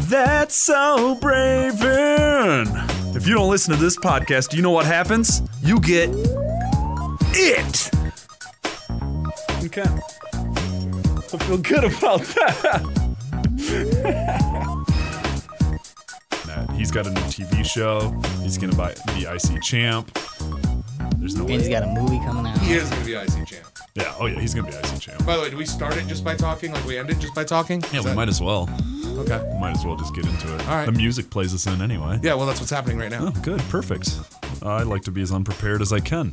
That's So Braven. If you don't listen to this podcast, do you know what happens? You get it. Okay. I feel good about that. He's got a new TV show. He's going to be IC champ. There's no way. He's got a movie coming out. He is going to be IC champ. Yeah, oh yeah, he's going to be IC champ. By the way, do we start it just by talking? Like we end it just by talking? Yeah, we might as well. Okay. We might as well just get into it. All right. The music plays us in anyway. Yeah, well, that's what's happening right now. Oh, good. Perfect. I like to be as unprepared as I can.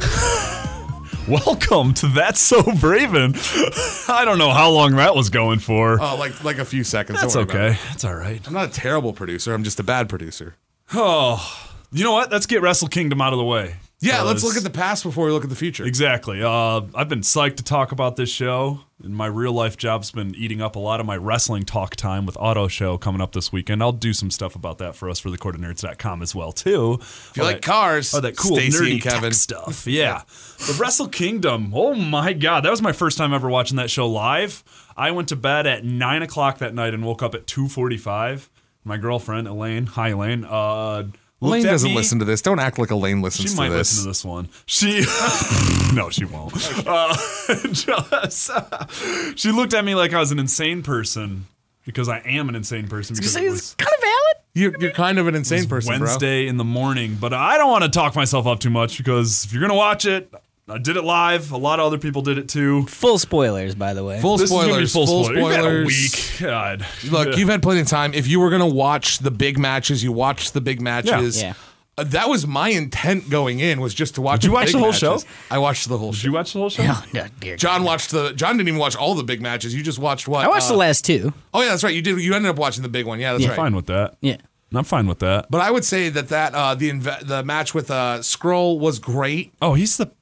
Welcome to That's So Braven. I don't know how long that was going for. Oh, like a few seconds. That's Don't worry about okay. it. That's all right. I'm not a terrible producer. I'm just a bad producer. Oh, you know what? Let's get Wrestle Kingdom out of the way. Yeah, let's look at the past before we look at the future. Exactly. I've been psyched to talk about this show. And my real life job's been eating up a lot of my wrestling talk time with Auto Show coming up this weekend. I'll do some stuff about that for us for thecourtofnerds.com as well, too. If you like cars, that cool Stacey nerdy and Kevin. tech stuff. Yeah. The Wrestle Kingdom. Oh, my God. That was my first time ever watching that show live. I went to bed at 9 o'clock that night and woke up at 2:45. My girlfriend, Elaine, hi, Elaine, Elaine doesn't listen to this. Don't act like Elaine listens she to this. might listen to this one. No, she won't. She looked at me like I was an insane person because I am an insane person. Because It's kind of valid. You're kind of an insane person, Wednesday in the morning, but I don't want to talk myself up too much because if you're gonna watch it, I did it live. A lot of other people did it too. Full spoilers, by the way. Full This is gonna be spoilers. full spoilers. You've had a spoilers. week. God. Look, you've had plenty of time. If you were going to watch the big matches, you watched the big matches. Yeah. That was my intent going in, was just to watch. Did you watch big the whole matches. show? I watched the whole Did show. you watch the whole show? Oh, no, dear John God. watched John didn't even watch all the big matches. You just watched what? I watched the last two. Oh yeah, that's right. You did. You ended up watching the big one. Yeah, that's Yeah. right. Fine with that. Yeah. I'm fine with that. But I would say that the match with Skrull was great. Oh,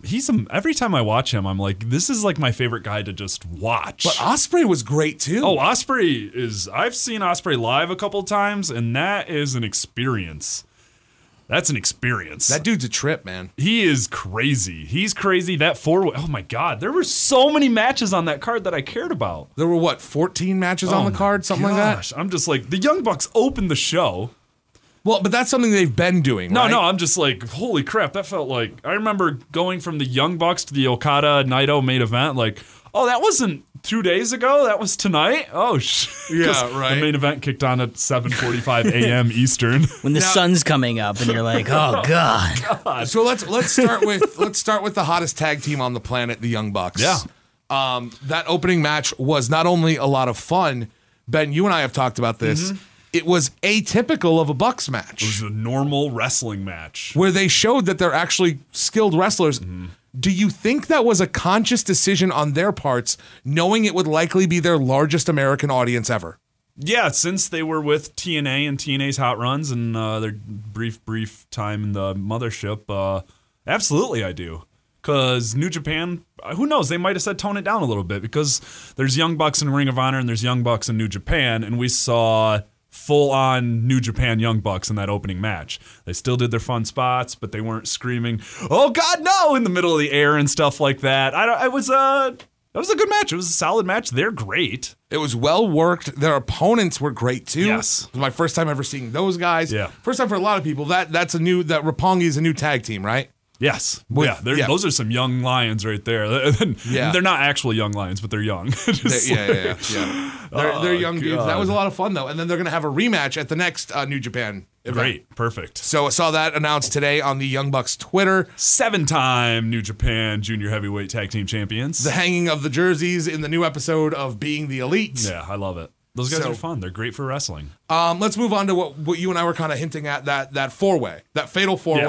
every time I watch him, I'm like, this is like my favorite guy to just watch. But Ospreay was great too. Oh, Ospreay I've seen Ospreay live a couple times, and that is an experience. That's an experience. That dude's a trip, man. He is crazy. He's crazy. That four-way. Oh my God, there were so many matches on that card that I cared about. There were 14 matches on the card, something like that. I'm just like, the Young Bucks opened the show. Well, but that's something they've been doing. No, right? I'm just like, holy crap, that felt like, I remember going from the Young Bucks to the Okada Naito main event, like, oh, that wasn't 2 days ago, that was tonight? Oh, Yeah, right. The main event kicked on at 7:45 a.m. Eastern. When the sun's coming up and you're like, oh, God. So let's start with the hottest tag team on the planet, the Young Bucks. Yeah. That opening match was not only a lot of fun. Ben, you and I have talked about this. Mm-hmm. It was atypical of a Bucks match. It was a normal wrestling match. Where they showed that they're actually skilled wrestlers. Mm-hmm. Do you think that was a conscious decision on their parts, knowing it would likely be their largest American audience ever? Yeah, since they were with TNA and TNA's Hot Runs and their brief time in the mothership, absolutely I do. Because New Japan, who knows, they might have said tone it down a little bit because there's Young Bucks in Ring of Honor and there's Young Bucks in New Japan, and we saw full-on New Japan Young Bucks in that opening match. They still did their fun spots, but they weren't screaming, "Oh God, no!" in the middle of the air and stuff like that. That was a good match. It was a solid match. They're great. It was well worked. Their opponents were great too. Yes. It was my first time ever seeing those guys. Yeah. First time for a lot of people. That Roppongi is a new tag team, right? Yes. Yeah. Those are some young lions right there. Yeah. They're not actual young lions, but they're young. Yeah. They're young dudes. That God. was a lot of fun though. And then they're gonna have a rematch at the next New Japan event. Great. Perfect. So I saw that announced today on the Young Bucks Twitter. 7-time New Japan Junior Heavyweight Tag Team Champions. The hanging of the jerseys in the new episode of Being the Elite. Yeah, I love it. Those guys So- are fun. They're great for wrestling. Let's move on to what you and I were kind of hinting at, that four-way, that fatal four-way.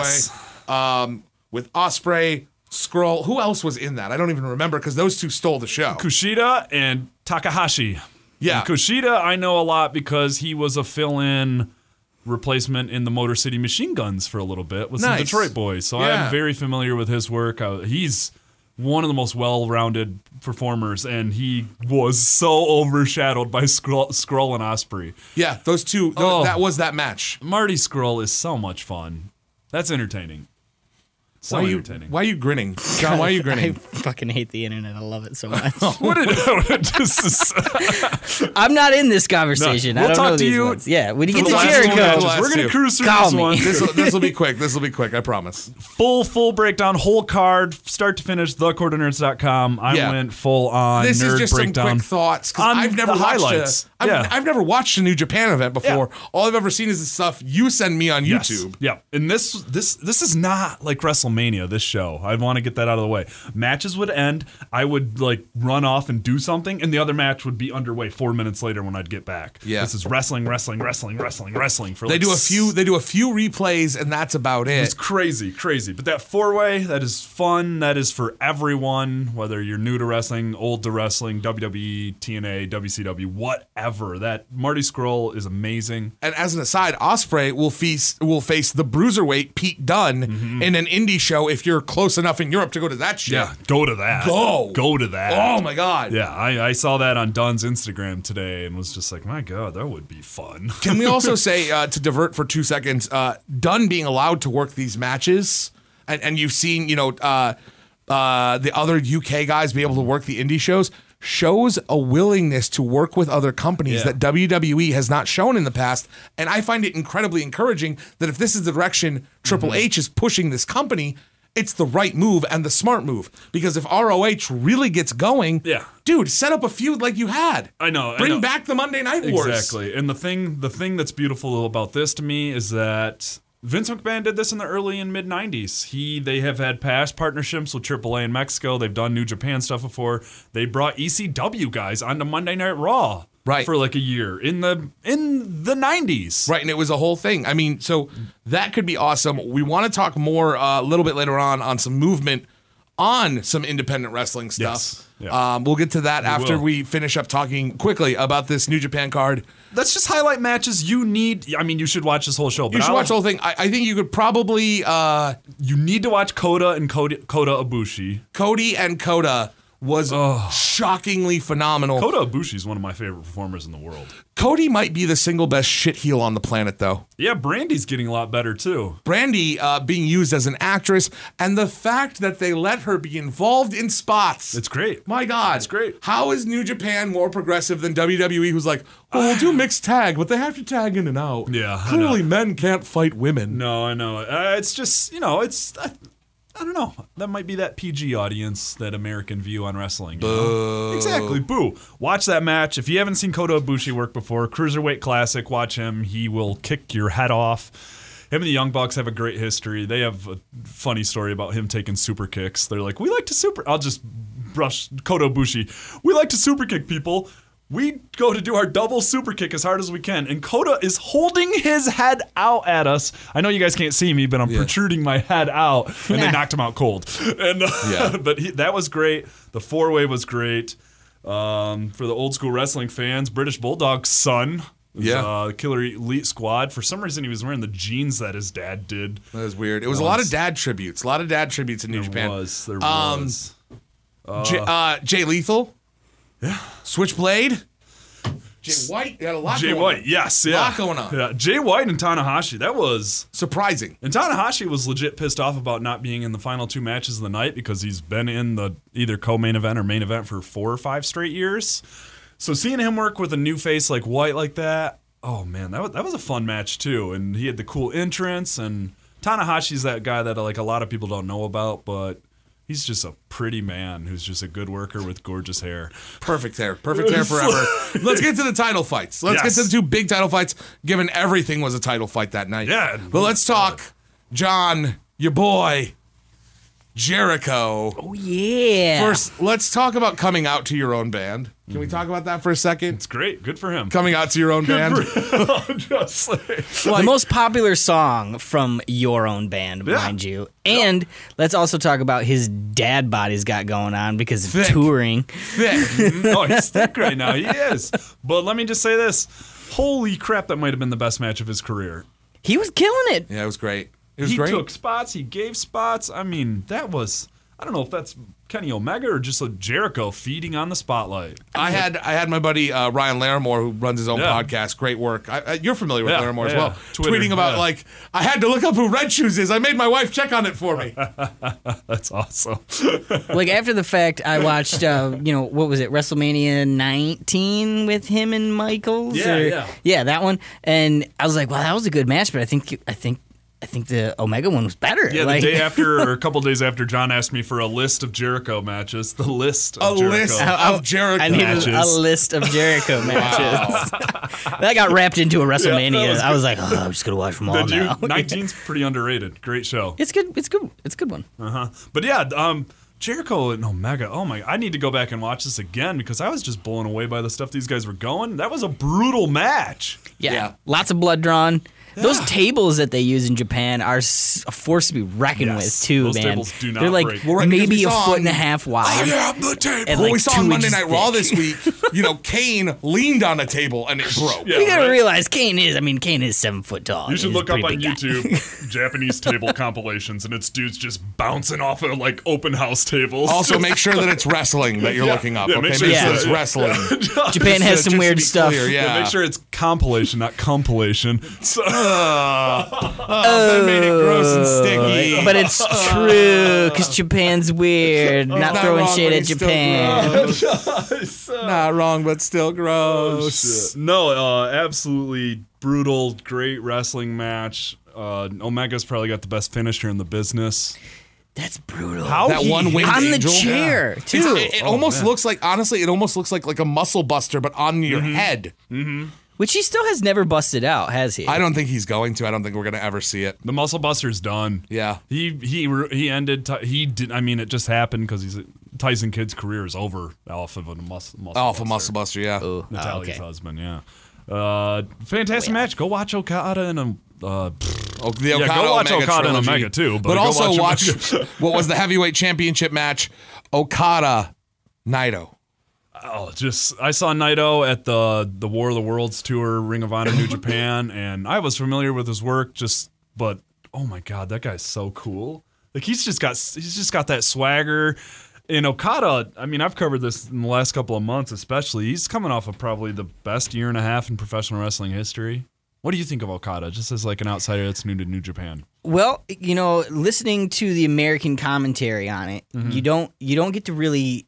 Yes. With Ospreay, Skrull. Who else was in that? I don't even remember because those two stole the show. Kushida and Takahashi. Yeah. And Kushida, I know a lot because he was a fill-in replacement in the Motor City Machine Guns for a little bit with some Nice. Detroit boys. So Yeah. I'm very familiar with his work. He's one of the most well-rounded performers, and he was so overshadowed by Skrull and Ospreay. Yeah, those two. Oh. That was that match. Marty Skrull is so much fun. That's entertaining. So Why entertaining. are you grinning? John, why are you I grinning? fucking hate the internet. I love it so much. What did just I'm not in this conversation. No, we'll I don't talk know to these you ones. Yeah, when you get the to last Jericho, one, the We're last gonna two. cruise through Call this me. one. This will be quick. This will be quick. I promise. Full breakdown, whole card, start to finish. TheQuarterNerds.com. I Yeah. went full on This nerd is just breakdown. some quick thoughts because On I've never the watched highlights. I've never watched a New Japan event before. Yeah. All I've ever seen is the stuff you send me on Yes. YouTube. Yeah, and this is not like WrestleMania. This show, I want to get that out of the way. Matches would end. I would like run off and do something, and the other match would be underway 4 minutes later when I'd get back. Yeah. This is wrestling for They do a few replays and that's about It's it. crazy. But that 4-way, that is fun. That is for everyone, whether you're new to wrestling, old to wrestling, WWE, TNA, WCW, whatever. That Marty Scurll is amazing. And as an aside, Ospreay will face the bruiserweight Pete Dunne in an indie show if you're close enough in Europe to go to that shit. Yeah, go to that. Go to that. Oh my god. Yeah, I saw that on Dunn's Instagram today and was just like, my God, that would be fun. Can we also say, to divert for 2 seconds, Dunn being allowed to work these matches, and you've seen, the other UK guys be able to work the indie shows a willingness to work with other companies Yeah. that WWE has not shown in the past. And I find it incredibly encouraging that if this is the direction Triple H is pushing this company, it's the right move and the smart move. Because if ROH really gets going, Yeah. dude, set up a feud like you had. I know. Bring back the Monday Night Wars. Exactly. And the thing that's beautiful about this to me is that Vince McMahon did this in the early and mid 90s. They have had past partnerships with AAA in Mexico. They've done New Japan stuff before. They brought ECW guys onto Monday Night Raw. Right. For like a year in the 90s. Right, and it was a whole thing. I mean, so that could be awesome. We want to talk more a little bit later on some movement on some independent wrestling stuff. Yes. Yeah. We'll get to that after will. we finish up talking quickly about this New Japan card. Let's just highlight matches you need. I mean, you should watch this whole show. But You should watch the whole thing. I think you could probably You need to watch Kota and Kota Ibushi. Cody and Kota was shockingly phenomenal. Kota Ibushi is one of my favorite performers in the world. Cody might be the single best shit heel on the planet, though. Yeah, Brandy's getting a lot better too. Brandy being used as an actress, and the fact that they let her be involved in spots. It's great. My God. It's great. How is New Japan more progressive than WWE, who's like, oh, we'll do mixed tag, but they have to tag in and out. Yeah, I Clearly, know. men can't fight women. No, I know. It's just, I don't know. That might be that PG audience, that American view on wrestling. Boo. Exactly. Boo. Watch that match. If you haven't seen Kota Ibushi work before, Cruiserweight Classic, watch him. He will kick your head off. Him and the Young Bucks have a great history. They have a funny story about him taking super kicks. They're like, I'll just brush Kota Ibushi. We like to super kick people. We go to do our double super kick as hard as we can, and Kota is holding his head out at us. I know you guys can't see me, but I'm protruding my head out, and they knocked him out cold. And but that was great. The 4-way was great. For the old school wrestling fans, British Bulldog's son, Killer Elite Squad. For some reason, he was wearing the jeans that his dad did. That was weird. It was a lot of dad tributes. in New Japan. There was. Jay Lethal. Yeah. Switchblade. Jay White. They had a lot Jay going White, on. yes. A Yeah. lot going on. Yeah. Jay White and Tanahashi, that was... Surprising. And Tanahashi was legit pissed off about not being in the final 2 matches of the night because he's been in the either co-main event or main event for 4 or 5 straight years. So seeing him work with a new face like White like that, oh man, that was a fun match too. And he had the cool entrance, and Tanahashi's that guy that like a lot of people don't know about, but he's just a pretty man who's just a good worker with gorgeous hair. Perfect hair forever. Let's get to the title fights. Let's get to the 2 big title fights, given everything was a title fight that night. Yeah. But let's talk, John, your boy, Jericho. Oh, yeah. First, let's talk about coming out to your own band. Can we talk about that for a second? It's great. Good for him. Coming out to your own band. Just like, The most popular song from your own band, mind you. And let's also talk about his dad bod he's got going on because of Thick. touring. Thick. oh, he's thick right now. He is. But let me just say this. Holy crap, that might have been the best match of his career. He was killing it. Yeah, it was great. It was He great. took spots. He gave spots. I mean, that was... I don't know if that's Kenny Omega or just a Jericho feeding on the spotlight. I had my buddy Ryan Larimore, who runs his own Yeah. podcast. Great work. You're familiar with Yeah, Larimore as yeah. well. Twitter, Tweeting about yeah. I had to look up who Red Shoes is. I made my wife check on it for me. That's awesome. Like after the fact, I watched, what was it, WrestleMania 19 with him and Michaels? Yeah, that one. And I was like, wow, that was a good match, but I think the Omega one was better. Yeah, like, the day after, or a couple days after, John asked me for a list of Jericho matches. The list of Jericho. List of Jericho I needed matches. a list of Jericho matches. That got wrapped into a WrestleMania. was I was like, oh, I'm just gonna watch them all The new now. 19's pretty underrated. Great show. It's good. It's good. It's a good one. But yeah, Jericho and Omega. Oh my! I need to go back and watch this again because I was just blown away by the stuff these guys were going. That was a brutal match. Yeah. Lots of blood drawn. Those tables that they use in Japan are a force to be reckoned Yes. with too, Those man. tables do not They're like break. Well, right, because maybe we a saw foot on- and a half wide. the table. And Well, we like saw 2 on Monday inches Night Raw thick. this week, Kane leaned on a table and it broke. Yeah, You gotta right? realize Kane is 7 foot tall. You should He's look a up pretty on big guy. YouTube Japanese table compilations, and it's dudes just bouncing off of like open house tables. Also, make sure that it's wrestling that you're looking up. Yeah, Okay, make make sure sure it's- it's wrestling. Japan has Just some to weird be stuff. clear, yeah. Make sure it's compilation, not compilation. So, That made it gross and sticky. But it's true because Japan's weird. Not not throwing wrong, shade but at he's still Japan. Not wrong, but still gross. no, absolutely brutal, great wrestling match. Omega's probably got the best finisher in the business. That's brutal. How That one winged on the angel. chair It's- too. It almost looks like, honestly, it almost looks like a muscle buster, but on your head. Which he still has never busted out, has he? I don't think he's going to. I don't think we're going to ever see it. The Muscle Buster's done. Yeah. He ended. He did. I mean, it just happened because Tyson Kidd's career is over off of a muscle. Off a muscle buster, yeah. Ooh, Natalia's okay. husband. Yeah. Fantastic match. Go watch Okada and The yeah, Okada go watch Omega Okada and trilogy. Omega too. But go also watch Omega. what was the heavyweight championship match, Okada Naito. Oh, just I saw Naito at the War of the Worlds tour, Ring of Honor New Japan, and I was familiar with his work. But oh my god, that guy's so cool. Like he's just got that swagger. And Okada, I mean, I've covered this in the last couple of months, especially. He's coming off of probably the best year and a half in professional wrestling history. What do you think of Okada, just as like an outsider that's new to New Japan? Well, listening to the American commentary on it, you don't get to really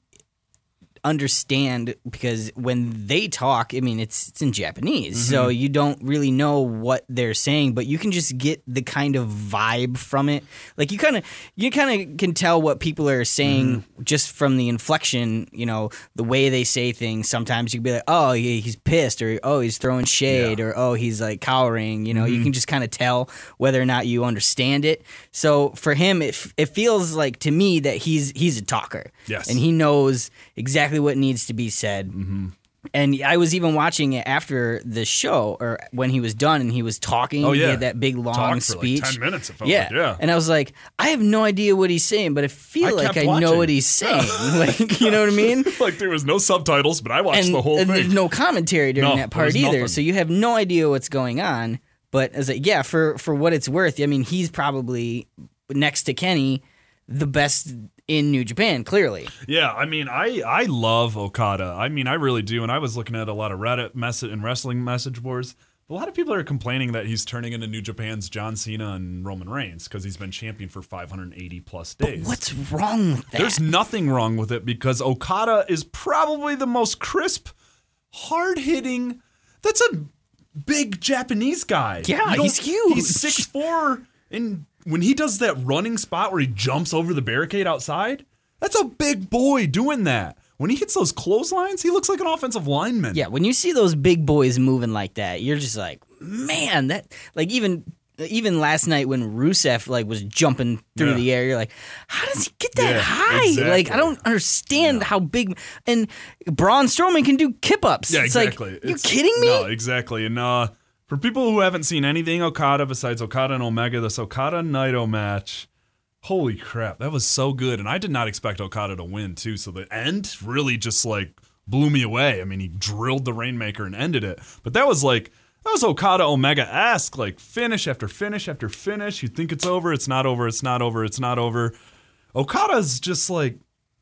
understand because when they talk, I mean, it's in Japanese, so you don't really know what they're saying, but you can just get the kind of vibe from it. Like you kind of can tell what people are saying just from the inflection, the way they say things. Sometimes you can be like, oh, yeah, he's pissed, or oh, he's throwing shade, or oh, he's like cowering. You can just kind of tell whether or not you understand it. So for him, it feels like to me that he's a talker. Yes. And he knows exactly what needs to be said. And I was even watching it after the show, or when he was done and he was talking. Oh, yeah. He had that big long Talked for speech. like 10 minutes, it felt like, yeah. And I was like, I have no idea what he's saying, but I feel like kept I know watching. what he's saying. Like, you know what I mean? Like there was no subtitles, but I watched And, the whole and thing. there's no commentary during No, that there part was either. nothing. So you have no idea what's going on. But as for what it's worth, I mean, he's probably next to Kenny the best in New Japan, clearly. Yeah, I mean, I love Okada. I mean, I really do. And I was looking at a lot of Reddit and wrestling message boards. A lot of people are complaining that he's turning into New Japan's John Cena and Roman Reigns because he's been champion for 580 plus days. What's wrong with that? There's nothing wrong with it because Okada is probably the most crisp, hard-hitting. That's a big Japanese guy. Yeah, You don't- he's huge. He's 6'4", and when he does that running spot where he jumps over the barricade outside, that's a big boy doing that. When he hits those clotheslines, he looks like an offensive lineman. Yeah, when you see those big boys moving like that, you're just like, man, that like even last night when Rusev like was jumping through Yeah. the air, you're like, how does he get that Yeah, high? exactly. Like I don't understand how big. And Braun Strowman can do kip ups. Yeah, it's exactly. Like, you kidding me? No, exactly. And for people who haven't seen anything Okada besides Okada and Omega, this Okada Naito match, holy crap, that was so good. And I did not expect Okada to win, too. So the end really just like blew me away. I mean, he drilled the Rainmaker and ended it. But that was Okada Omega-esque, like finish after finish after finish. You think it's over, it's not over, it's not over, it's not over. Okada's just like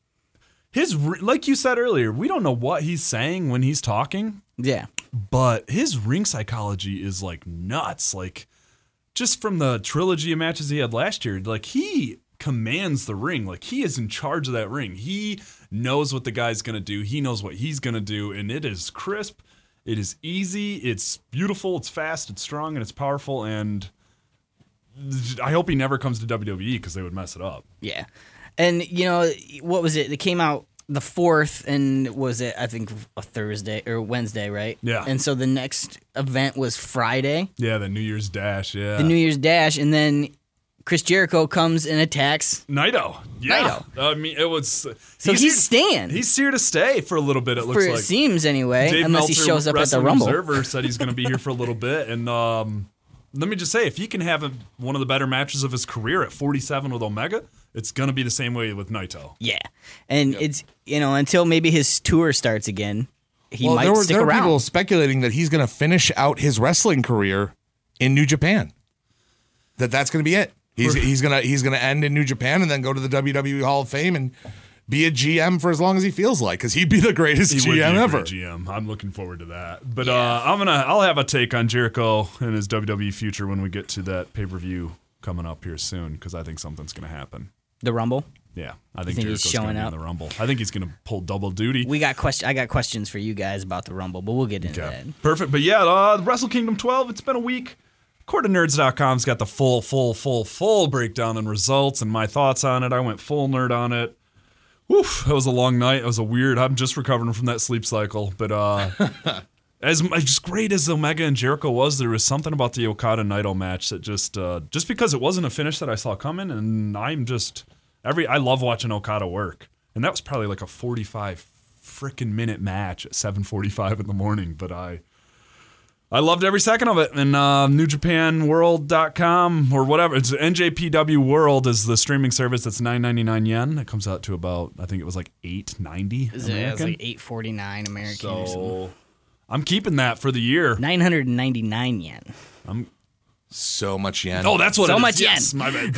like you said earlier, we don't know what he's saying when he's talking, Yeah. but his ring psychology is like nuts. Like just from the trilogy of matches he had last year, like he commands the ring. Like he is in charge of that ring. He knows what the guy's going to do. He knows what he's going to do, and it is crisp. It is easy. It's beautiful. It's fast. It's strong, and it's powerful. And I hope he never comes to WWE because they would mess it up. Yeah. And, you know, what was it? It came out the 4th, and was it, I think, a Thursday or Wednesday, right? Yeah. And so the next event was Friday, Yeah, the New Year's Dash. Yeah. the New Year's Dash, and then Chris Jericho comes and attacks. Naito. Yeah. Naito. I mean, it was. So he's staying. He's here to stay for a little bit, it For looks it like. seems anyway, Dave unless he Meltzer, shows up at the Wrestling Rumble. Observer said he's going to be here for a little bit. And let me just say, if he can have one of the better matches of his career at 47 with Omega, it's going to be the same way with Naito. Yeah. And it's, you know, until maybe his tour starts again, he might stick there were around. people speculating that he's going to finish out his wrestling career in New Japan. That's going to be it. He's gonna end in New Japan and then go to the WWE Hall of Fame and be a GM for as long as he feels like, because he'd be the greatest He would be GM a ever. great GM. I'm looking forward to that. But I'll have a take on Jericho and his WWE future when we get to that pay-per-view coming up here soon, because I think something's going to happen. The Rumble? Yeah, I think think he's Jericho's showing going to be up? in the Rumble. I think he's going to pull double duty. I got questions for you guys about the Rumble, but we'll get into that. Perfect. But yeah, Wrestle Kingdom 12, it's been a week. CourtofNerds.com's got the full breakdown and results and my thoughts on it. I went full nerd on it. Woof, it was a long night. It was I'm just recovering from that sleep cycle. But as great as Omega and Jericho was, there was something about the Okada-Naito match that just because it wasn't a finish that I saw coming, and I love watching Okada work. And that was probably like a 45 freaking minute match at 7:45 in the morning, but I loved every second of it. And NewJapanWorld.com or whatever. It's NJPW World is the streaming service. That's $9.99 yen. It comes out to about, I think it was like $8.90 It's American. like $8.49 American or something. So I'm keeping that for the year. 999 yen. So much yen. Oh, that's what So it is. much yen. Yes, my bad.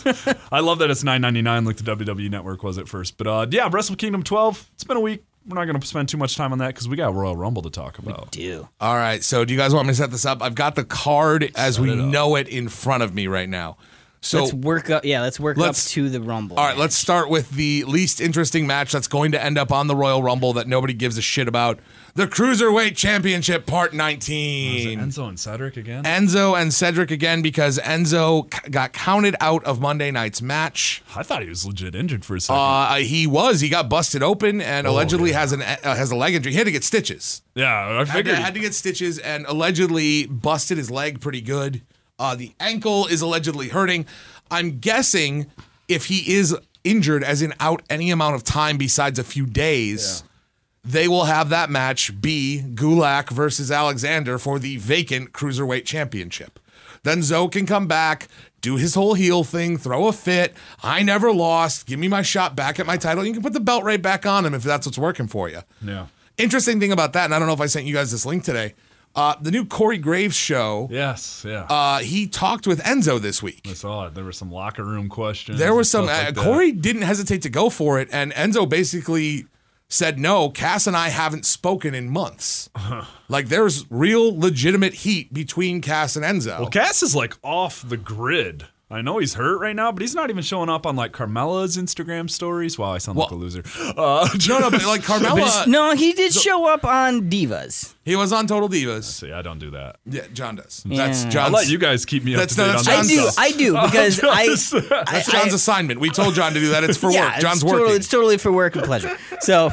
I love that it's $9.99 like the WWE Network was at first. But yeah, Wrestle Kingdom 12. It's been a week. We're not going to spend too much time on that because we got Royal Rumble to talk about. Dude. All right, so do you guys want me to set this up? I've got the card as we know it in front of me right now. So Let's work up to the Rumble. All right, let's start with the least interesting match that's going to end up on the Royal Rumble that nobody gives a shit about. The Cruiserweight Championship Part 19. Enzo and Cedric again? Enzo and Cedric again, because Enzo got counted out of Monday night's match. I thought he was legit injured for a second. He got busted open and allegedly has a leg injury. He had to get stitches. Yeah, I figured. Had to get stitches and allegedly busted his leg pretty good. The ankle is allegedly hurting. I'm guessing if he is injured, as in out any amount of time besides a few days, they will have that match be Gulak versus Alexander for the vacant Cruiserweight Championship. Then Zoe can come back, do his whole heel thing, throw a fit. I never lost. Give me my shot back at my title. You can put the belt right back on him if that's what's working for you. Yeah. Interesting thing about that, and I don't know if I sent you guys this link today, the new Corey Graves show. Yes, yeah. He talked with Enzo this week. I saw it. There were some locker room questions. There was some. and stuff like that. Corey didn't hesitate to go for it, and Enzo basically said, "No, Cass and I haven't spoken in months. Like there's real, legitimate heat between Cass and Enzo." Well, Cass is like off the grid. I know he's hurt right now, but he's not even showing up on like Carmella's Instagram stories. Wow, I sound like a loser. no, but like Carmella, No, he did show up on Divas. he was on Total Divas. See, I don't do that. Yeah, John does. Yeah. That's I'll John's. let you guys keep me up That's- to date no, on that's that John's- stuff. I do because That's John's assignment. We told John to do that. It's for work. John's working. It's totally for work and pleasure. So,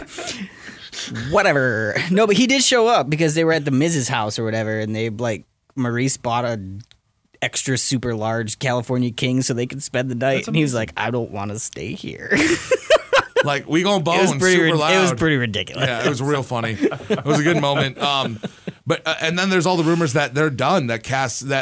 whatever. No, but he did show up because they were at the Miz's house or whatever, and Maurice bought a extra super large California King so they could spend the night, and he was like, "I don't want to stay here." Like we gonna bone It was pretty. super loud. It was pretty ridiculous. Yeah, it was real funny. It was a good moment. But and then there's all the rumors that they're done. That Cass and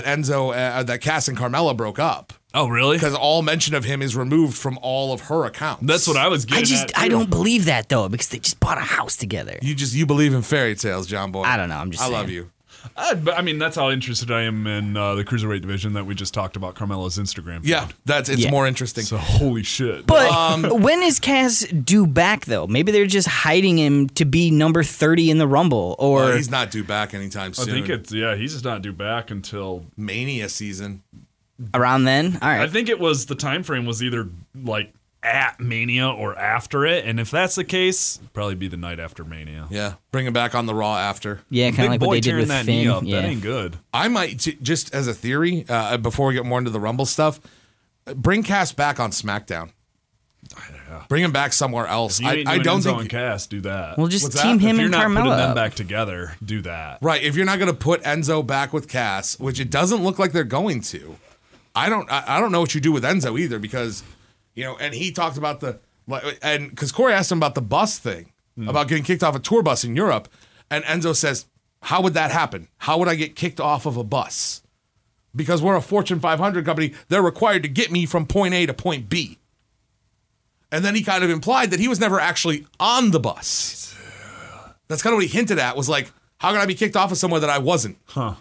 Carmella broke up Oh, really? because all mention of him is removed from all of her accounts. That's what I was getting at. I too. don't believe that though because they just bought a house together. You believe in fairy tales, John Boy. I don't know. I'm just. I saying. love you. But I mean, that's how interested I am in the cruiserweight division that we just talked about. Carmelo's Instagram feed. Yeah, it's more interesting. So holy shit. But when is Cass due back, though? Maybe they're just hiding him to be number 30 in the Rumble, or he's not due back anytime soon. I think he's just not due back until Mania season. around then. All right. I think it was the time frame was either like at Mania or after it, and if that's the case, it'd probably be the night after Mania. Yeah, bring him back on the Raw after. Yeah, kind of like what they did with that Finn. knee up, Yeah. that ain't good. I might, just as a theory, before we get more into the Rumble stuff, bring Cass back on SmackDown. Yeah. Bring him back somewhere else. If you ain't I doing don't Enzo think. and Cass, do that. We'll just What's team that? him if you're and not Carmella putting them up. back together, do that. Right, if you're not going to put Enzo back with Cass, which it doesn't look like they're going to, I don't know what you do with Enzo either, because, and he talked about and because Corey asked him about the bus thing, about getting kicked off a tour bus in Europe, and Enzo says, how would that happen? How would I get kicked off of a bus? Because we're a Fortune 500 company, they're required to get me from point A to point B. And then he kind of implied that he was never actually on the bus. That's kind of what he hinted at, was like, how can I be kicked off of somewhere that I wasn't? Huh.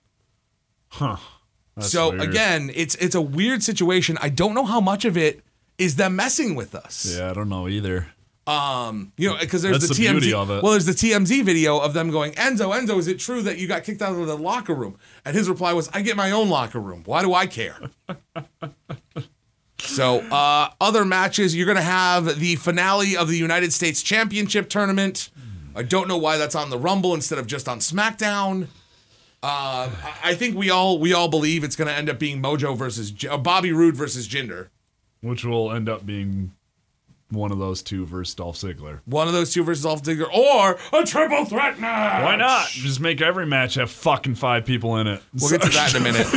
That's So weird. again, it's a weird situation. I don't know how much of it is them messing with us. Yeah, I don't know either. Because there's That's the the TMZ. beauty of it. Well, there's the TMZ video of them going, Enzo, is it true that you got kicked out of the locker room? And his reply was, I get my own locker room. Why do I care? So, other matches, you're going to have the finale of the United States Championship tournament. I don't know why that's on the Rumble instead of just on SmackDown. I think we all believe it's going to end up being Mojo versus Bobby Roode versus Jinder. Which will end up being one of those two versus Dolph Ziggler. One of those two versus Dolph Ziggler, or a triple threat match. Why not? Just make every match have fucking 5 people in it. We'll get to that in a minute.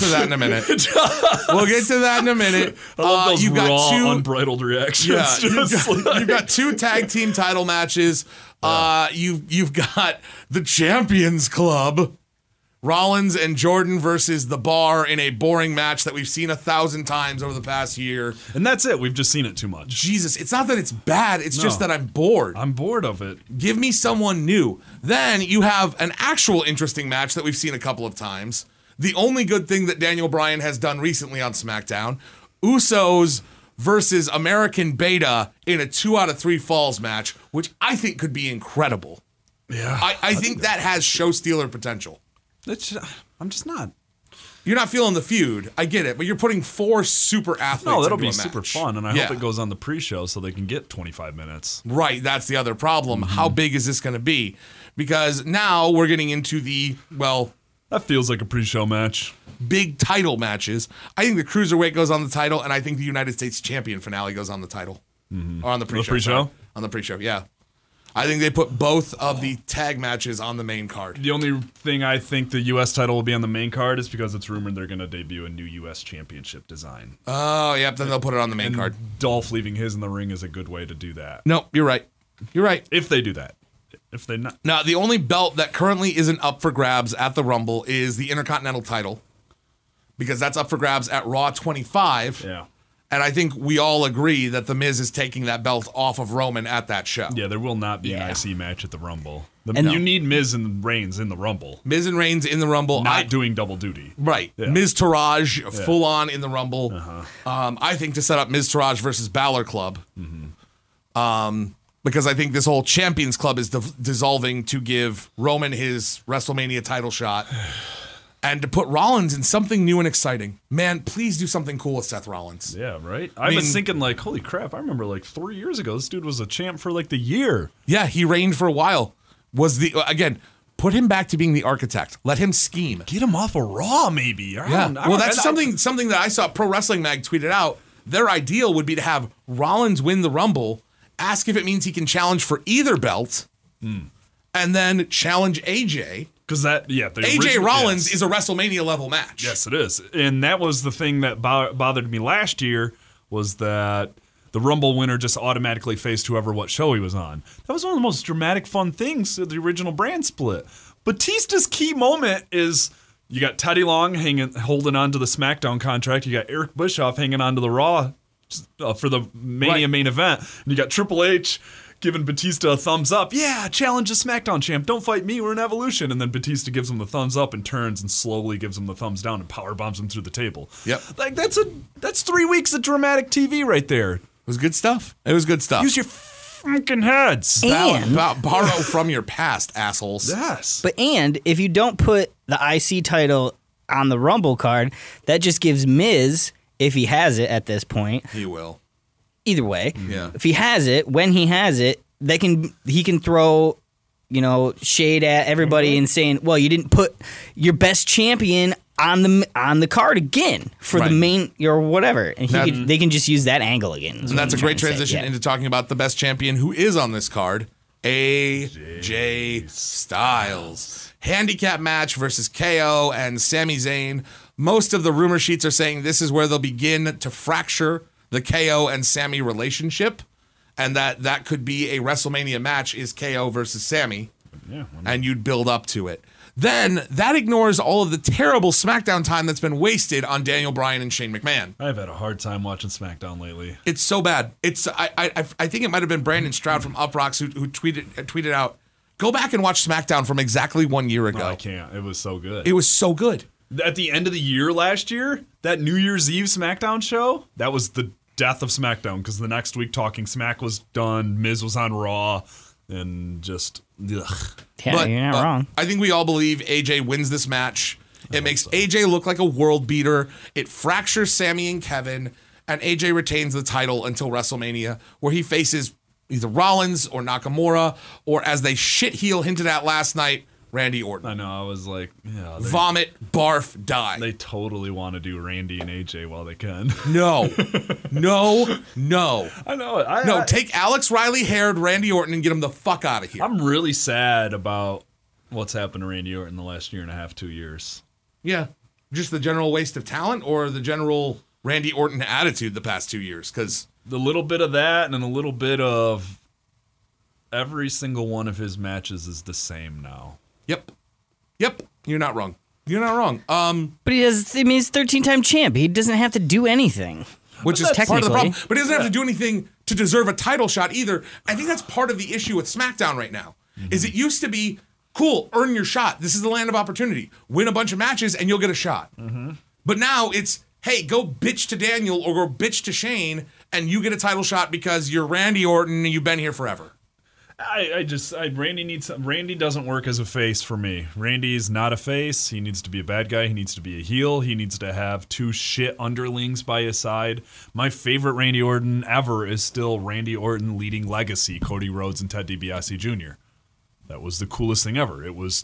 I love those you've got raw, two unbridled reactions. Yeah, Just you've got 2 tag team title matches. You've got the Champions Club, Rollins and Jordan versus The Bar in a boring match that we've seen 1,000 times over the past year. and that's it. We've just seen it too much. Jesus, it's not that it's bad. It's just No. that I'm bored. I'm bored of it. Give me someone new. Then you have an actual interesting match that we've seen a couple of times. The only good thing that Daniel Bryan has done recently on SmackDown, Usos versus American Beta in a 2 out of 3 falls match, which I think could be incredible. Yeah. I think that has show stealer potential. I'm just not. You're not feeling the feud. I get it, but you're putting 4 super athletes No, that'll into be a super match. fun, and I Yeah. hope it goes on the pre-show so they can get 25 minutes. Right, that's the other problem. Mm-hmm. How big is this going to be? Because now we're getting into the, That feels like a pre-show match. big title matches. I think the Cruiserweight goes on the title, and I think the United States Champion finale goes on the title. Or on the pre-show. pre-show? sorry. On the pre-show, yeah. I think they put both of the tag matches on the main card. The only thing I think the U.S. title will be on the main card is because it's rumored they're going to debut a new U.S. championship design. Oh, yep, then they'll put it on the main card. Dolph leaving his in the ring is a good way to do that. No, you're right. You're right. If they do that. If they not. Now, the only belt that currently isn't up for grabs at the Rumble is the Intercontinental title, because that's up for grabs at Raw 25. Yeah. And I think we all agree that The Miz is taking that belt off of Roman at that show. Yeah, there will not be Yeah. an IC match at the Rumble. And you need Miz and Reigns in the Rumble, Miz and Reigns in the Rumble. not doing double duty. Right. Yeah. Miz Taraj full on in the Rumble. I think to set up Miz Taraj versus Balor Club. Because I think this whole Champions Club is dissolving to give Roman his WrestleMania title shot. And to put Rollins in something new and exciting. Man, please do something cool with Seth Rollins. Yeah, right? I was thinking, like, holy crap, I remember, like, 3 years ago, this dude was a champ for, like, the year. Yeah, he reigned for a while. Put him back to being the architect. Let him scheme. Get him off of Raw, maybe. Well, that's something that I saw Pro Wrestling Mag tweeted out. Their ideal would be to have Rollins win the Rumble, ask if it means he can challenge for either belt, and then challenge AJ. Because AJ Rollins is a WrestleMania level match. Yes, it is. And that was the thing that bothered me last year, was that the Rumble winner just automatically faced whoever what show he was on. That was one of the most dramatic, fun things of the original brand split. Batista's key moment is you got Teddy Long holding on to the SmackDown contract. You got Eric Bischoff hanging on to the Raw for the Mania main event. And you got Triple H giving Batista a thumbs up. Yeah, challenge the SmackDown champ. Don't fight me. We're in Evolution. And then Batista gives him the thumbs up and turns and slowly gives him the thumbs down and power bombs him through the table. Yep. Like that's 3 weeks of dramatic TV right there. It was good stuff. Use your fucking heads. And Borrow from your past, assholes. Yes. But if you don't put the IC title on the Rumble card, that just gives Miz, if he has it at this point, He will. either way, Yeah. if he has it, when he has it, he can throw, shade at everybody and saying, well, you didn't put your best champion on the card again for the main or whatever, and they can just use that angle again. And that's a great transition into talking about the best champion who is on this card, AJ Styles. Handicap match versus KO and Sami Zayn. Most of the rumor sheets are saying this is where they'll begin to fracture the KO and Sami relationship, and that could be a WrestleMania match is KO versus Sami, and you'd build up to it. Then that ignores all of the terrible SmackDown time that's been wasted on Daniel Bryan and Shane McMahon. I've had a hard time watching SmackDown lately. It's so bad. I think it might have been Brandon Stroud from Uprocks who tweeted out, go back and watch SmackDown from exactly 1 year ago. No, I can't. It was so good. It was so good. At the end of the year last year, that New Year's Eve SmackDown show, that was the death of SmackDown because the next week Talking Smack was done, Miz was on Raw, and just ugh. Yeah, you're not wrong. I think we all believe AJ wins this match. It makes AJ look like a world beater. It fractures Sami and Kevin, and AJ retains the title until WrestleMania, where he faces either Rollins or Nakamura, or as they shit heel hinted at last night, Randy Orton. I know, I was like, yeah. Vomit, barf, die. They totally want to do Randy and AJ while they can. No. I know it. No, take Alex Riley-haired Randy Orton and get him the fuck out of here. I'm really sad about what's happened to Randy Orton the last year and a half, 2 years. Yeah. Just the general waste of talent or the general Randy Orton attitude the past 2 years? Because the little bit of that and then a little bit of every single one of his matches is the same now. Yep. You're not wrong. But he's 13-time champ. He doesn't have to do anything. Which is part of the technically problem. But he doesn't have to do anything to deserve a title shot either. I think that's part of the issue with SmackDown right now. Is it used to be, cool, earn your shot. This is the land of opportunity. Win a bunch of matches and you'll get a shot. But now it's, hey, go bitch to Daniel or go bitch to Shane and you get a title shot because you're Randy Orton and you've been here forever. Randy doesn't work as a face for me. Randy's not a face. He needs to be a bad guy. He needs to be a heel. He needs to have 2 shit underlings by his side. My favorite Randy Orton ever is still Randy Orton leading Legacy, Cody Rhodes and Ted DiBiase Jr. That was the coolest thing ever. It was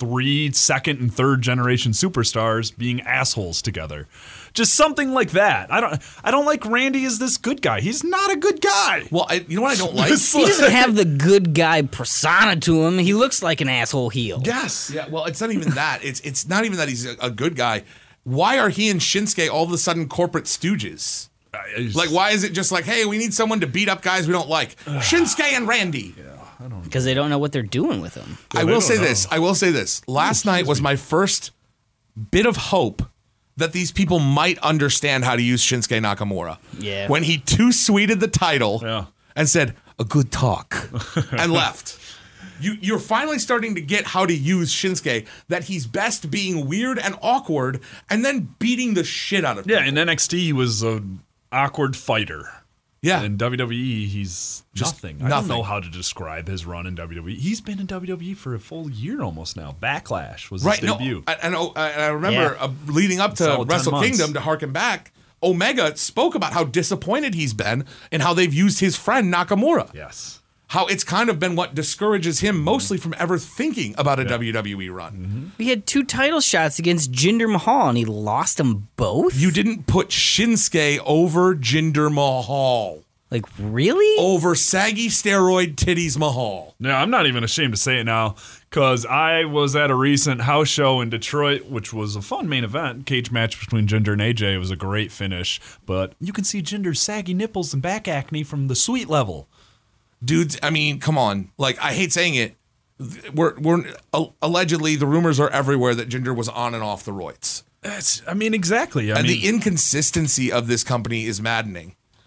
3 second and third generation superstars being assholes together. Just something like that. I don't like Randy as this good guy. He's not a good guy. Well, you know what I don't like? He doesn't have the good guy persona to him. He looks like an asshole heel. Yes. Yeah, well, it's not even that. It's not even that he's a good guy. Why are he and Shinsuke all of a sudden corporate stooges? Like, why is it just like, hey, we need someone to beat up guys we don't like? Shinsuke and Randy. Yeah, I don't know. Because they don't know what they're doing with him. I will say this. Last night was my first bit of hope that these people might understand how to use Shinsuke Nakamura. Yeah. When he too sweeted the title and said, a good talk, and left. You're finally starting to get how to use Shinsuke, that he's best being weird and awkward and then beating the shit out of people. Yeah, in NXT, he was an awkward fighter. Yeah. In WWE, he's nothing. I don't nothing. know how to describe his run in WWE. He's been in WWE for a full year almost now. Backlash was his debut. No, I remember leading up to Solid 10 Wrestle months. Kingdom, to harken back, Omega spoke about how disappointed he's been and how they've used his friend Nakamura. Yes. How it's kind of been what discourages him mostly from ever thinking about a WWE run. He had 2 title shots against Jinder Mahal, and he lost them both? You didn't put Shinsuke over Jinder Mahal. Like, really? Over saggy steroid titties Mahal. Yeah, I'm not even ashamed to say it now because I was at a recent house show in Detroit, which was a fun main event. Cage match between Jinder and AJ. It was a great finish, but you can see Jinder's saggy nipples and back acne from the suite level. Dudes, I mean, come on. Like, I hate saying it. We're allegedly, the rumors are everywhere that Jinder was on and off the roids. Exactly. The inconsistency of this company is maddening.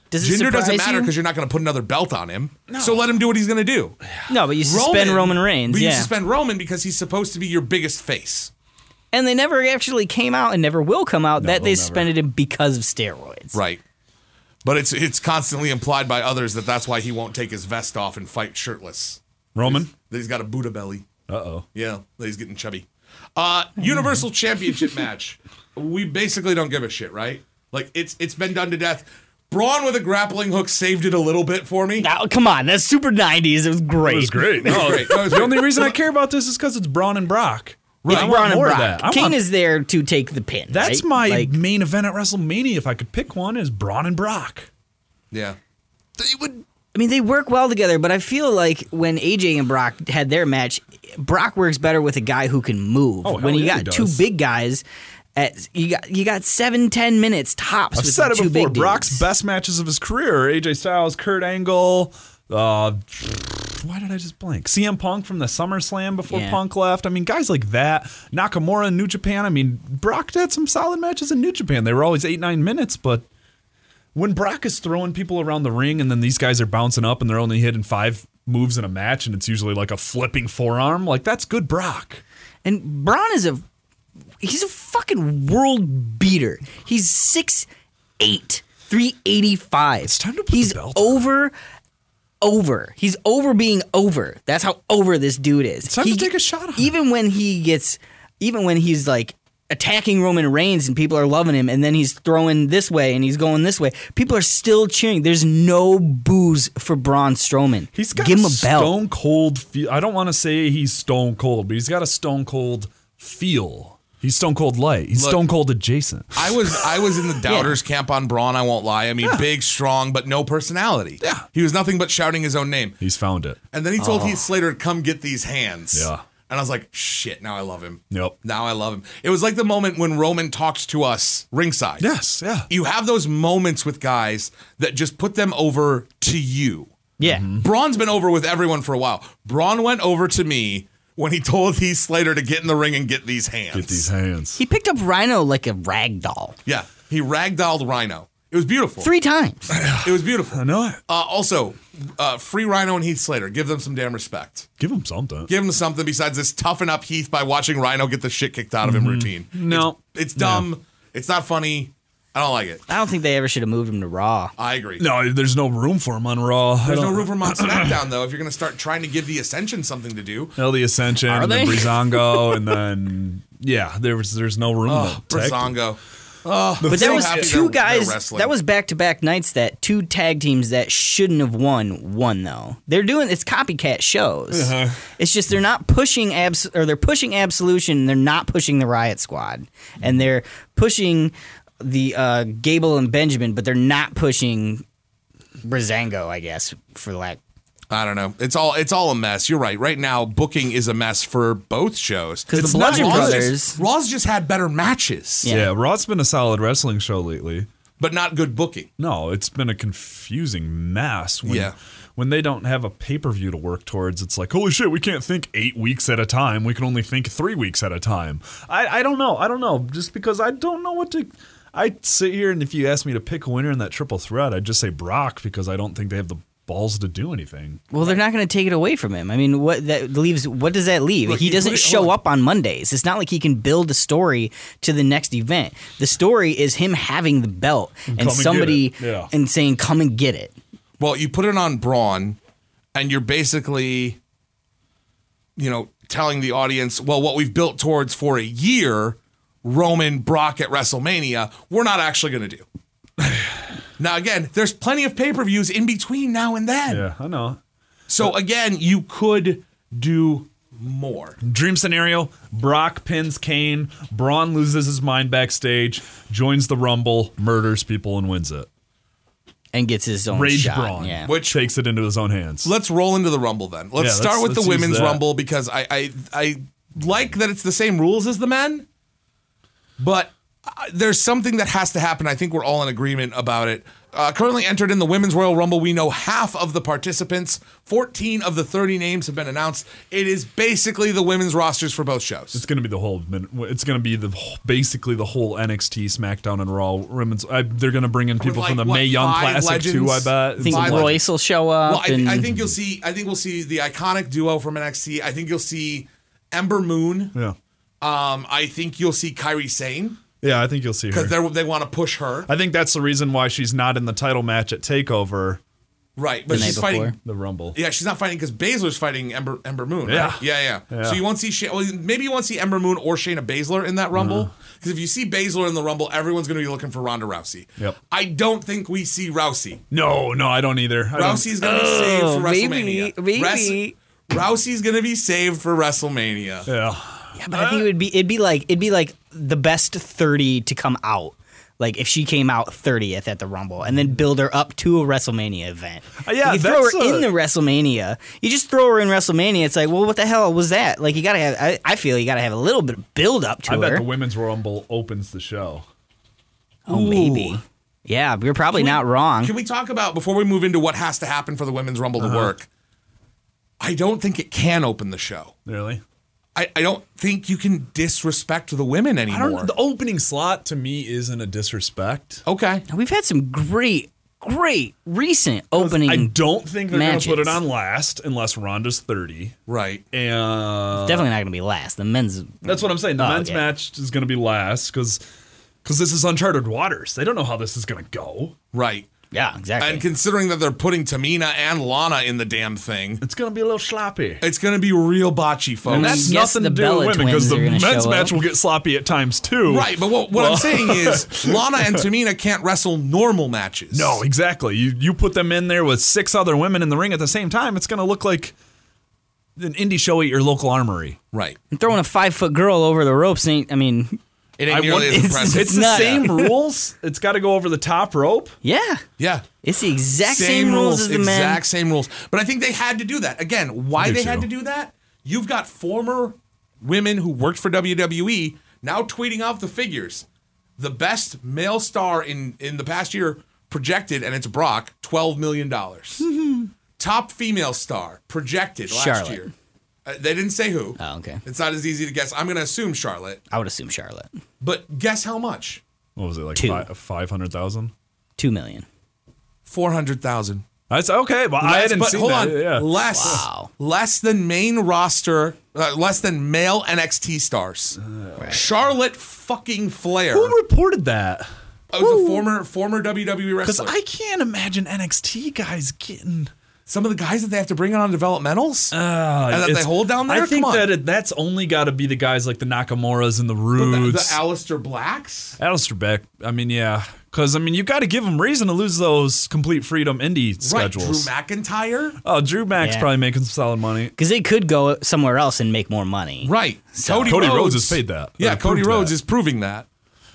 Does it Gender doesn't surprise matter you? because you're not going to put another belt on him. So let him do what he's going to do. No, but you suspend Roman Reigns. But you Yeah. suspend Roman because he's supposed to be your biggest face. And they never actually came out and never will come out that they they'll suspended him because of steroids. Right. But it's constantly implied by others that that's why he won't take his vest off and fight shirtless. Roman? That he's got a Buddha belly. Uh-oh. Yeah, that he's getting chubby. Universal Championship match. We basically don't give a shit, right? Like, it's been done to death. Braun with a grappling hook saved it a little bit for me. Now, come on, that's super 90s. It was great. It was great. No, Great. No, it was the great. only reason I care about this is because it's Braun and Brock. It's I want Braun and more of Brock. that. I Kane want- is there to take the pin. That's right? my Like, main event at WrestleMania. If I could pick one, is Braun and Brock. Yeah. They would. I mean, they work well together, but I feel like when AJ and Brock had their match, Brock works better with a guy who can move. Oh, hell when you yeah, got he two does. big guys, you got 7-10 minutes tops. I've with said the it two before. big Brock's dudes. best matches of his career are AJ Styles, Kurt Angle. Why did I just blank? CM Punk from the SummerSlam before Yeah. Punk left. I mean, guys like that. Nakamura in New Japan. I mean, Brock had some solid matches in New Japan. They were always 8-9 minutes, but when Brock is throwing people around the ring and then these guys are bouncing up and they're only hitting 5 moves in a match and it's usually like a flipping forearm, like that's good Brock. And Braun is he's a fucking world beater. He's 6'8", 385. It's time to put He's the belt on. over. He's over being over. That's how over this dude is. It's time to take a shot on him. Even when he's like attacking Roman Reigns and people are loving him, and then he's throwing this way and he's going this way, people are still cheering. There's no boos for Braun Strowman. He's got Give him a a belt. stone cold feel. I don't want to say he's stone cold, but he's got a stone cold feel. He's stone cold light. He's Look, stone cold adjacent. I was in the doubters camp on Braun, I won't lie. I mean, Yeah. big, strong, but no personality. Yeah. He was nothing but shouting his own name. He's found it. And then he told Heath Slater to come get these hands. Yeah. And I was like, shit, now I love him. Yep. Now I love him. It was like the moment when Roman talked to us ringside. Yes, yeah. You have those moments with guys that just put them over to you. Yeah. Braun's been over with everyone for a while. Braun went over to me when he told Heath Slater to get in the ring and get these hands. Get these hands. He picked up Rhino like a rag doll Yeah. He ragdolled Rhino. It was beautiful. 3 times. It was beautiful. I know it. Also, free Rhino and Heath Slater. Give them some damn respect. Give him something. Give him something besides this toughen up Heath by watching Rhino get the shit kicked out of him routine. No. It's dumb. It's not funny. I don't like it. I don't think they ever should have moved him to Raw. I agree. No, there's no room for him on Raw. There's no room for him on SmackDown, though, if you're going to start trying to give the Ascension something to do. Hell, the Ascension, Are and then they? Breezango, and then there's no room. Oh, to tag team. Breezango. Oh, But there so was happy two they're guys. wrestling. That was back-to-back nights that 2 tag teams that shouldn't have won though. They're doing it's copycat shows. It's just they're not pushing they're pushing Absolution. And they're not pushing the Riot Squad, and they're pushing the Gable and Benjamin, but they're not pushing Breezango, I guess, for lack. I don't know. It's all a mess. You're right. Right now, booking is a mess for both shows. 'Cause the It's Bludgeon not- Brothers- Raw's just had better matches, Yeah, Raw's been a solid wrestling show lately. but not good booking. No, it's been a confusing mess. Yeah. When they don't have a pay-per-view to work towards, it's like, holy shit, we can't think 8 weeks at a time. We can only think 3 weeks at a time. I don't know. I don't know. Just because I don't know what to... I'd sit here and if you asked me to pick a winner in that triple threat, I'd just say Brock because I don't think they have the balls to do anything. Well, they're not going to take it away from him. I mean, what does that leave? Look, He you doesn't put it- show hold on. up on Mondays. It's not like he can build a story to the next event. The story is him having the belt and and somebody get it. Yeah. and saying, "Come and get it." Well, you put it on Braun, and you're basically, telling the audience, well, what we've built towards for a year, Roman Brock at WrestleMania, we're not actually going to do. Now, again, there's plenty of pay-per-views in between now and then. Yeah, I know. So, again, you could do more. Dream scenario, Brock pins Kane, Braun loses his mind backstage, joins the Rumble, murders people, and wins it. And gets his own Rage shot. Braun, Yeah. Which takes it into his own hands. Let's roll into the Rumble then. Let's Yeah, start with let's the use Women's that. Rumble because I like that it's the same rules as the men, but there's something that has to happen. I think we're all in agreement about it. Currently entered in the Women's Royal Rumble, we know half of the participants. 14 of the 30 names have been announced. It is basically the women's rosters for both shows. It's going to be the whole. It's going to be basically the whole NXT, SmackDown, and Raw women's. They're going to bring in people from the Mae Young Classic legends? too. I bet. I think Royce will show up. Well, I think you'll see. I think we'll see the iconic duo from NXT. I think you'll see Ember Moon. Yeah. I think you'll see Kairi Sane. Yeah, I think you'll see her. Because they want to push her. I think that's the reason why she's not in the title match at TakeOver. Right, but she's fighting the Rumble. Yeah, she's not fighting because Baszler's fighting Ember Moon. Yeah. Right? Yeah. So you won't see maybe you won't see Ember Moon or Shayna Baszler in that Rumble. Because if you see Baszler in the Rumble, everyone's going to be looking for Ronda Rousey. Yep. I don't think we see Rousey. No, I don't either. Rousey's going to be saved for WrestleMania. Maybe. Rousey's going to be saved for WrestleMania. Yeah. Yeah, but I think it'd be like the best 30 to come out. Like if she came out 30th at the Rumble and then build her up to a WrestleMania event. Yeah, you throw her in the WrestleMania. You just throw her in WrestleMania. It's like, well, what the hell was that? Like you gotta have. I feel you gotta have a little bit of build up to her. I bet the Women's Rumble opens the show. Oh, maybe. Yeah, you're probably not wrong. Can we talk about, before we move into what has to happen for the Women's Rumble to work, I don't think it can open the show. Really? I don't think you can disrespect the women anymore. The opening slot to me isn't a disrespect. Okay. We've had some great recent opening. I don't think they're going to put it matches. on last unless Ronda's 30. Right. And Definitely not going to be last. The men's. that's what I'm saying. The men's okay. match is going to be last because this is uncharted waters. They don't know how this is going to go. Right. Yeah, exactly. And considering that they're putting Tamina and Lana in the damn thing, It's going to be a little sloppy. it's going to be real botchy, folks. And that's Guess nothing the to do with Bella women because twins the are gonna men's show match up. will get sloppy at times too. Right, but what I'm saying is Lana and Tamina can't wrestle normal matches. No, exactly. You put them in there with 6 other women in the ring at the same time, it's going to look like an indie show at your local armory. Right. And throwing a 5-foot girl over the ropes ain't. I mean, It ain't nearly as impressive. It's the not- same rules. It's got to go over the top rope. yeah, Yeah. it's the exact same rules as the men. Exact same rules. But I think they had to do that. Again, why Me they too. had to do that? You've got former women who worked for WWE now tweeting off the figures. The best male star in the past year projected, and it's Brock, $12 million. Top female star projected last Charlotte. year. They didn't say who. Oh, okay. It's not as easy to guess. I'm going to assume Charlotte. I would assume Charlotte. But guess how much? What was it, like 500,000? 2 million. 400,000. That's okay. Well, I hadn't But seen hold that. on. Yeah. Less than main roster, less than male NXT stars. Charlotte fucking Flair. Who reported that? was a former WWE Because wrestler. I can't imagine NXT guys getting. Some of the guys that they have to bring on developmentals and that they hold down there. I think Come on. that's only got to be the guys like the Nakamuras and the the Roods. Aleister Blacks. Alistair Beck. I mean, yeah. Because, I mean, you got to give them reason to lose those Complete Freedom indie Right, Drew schedules. McIntyre. Oh, Drew Mac's Yeah. probably making some solid money. Because they could go somewhere else and make more money. Right. Cody Rhodes has paid that. Yeah, Or Cody proved Rhodes that. is proving that.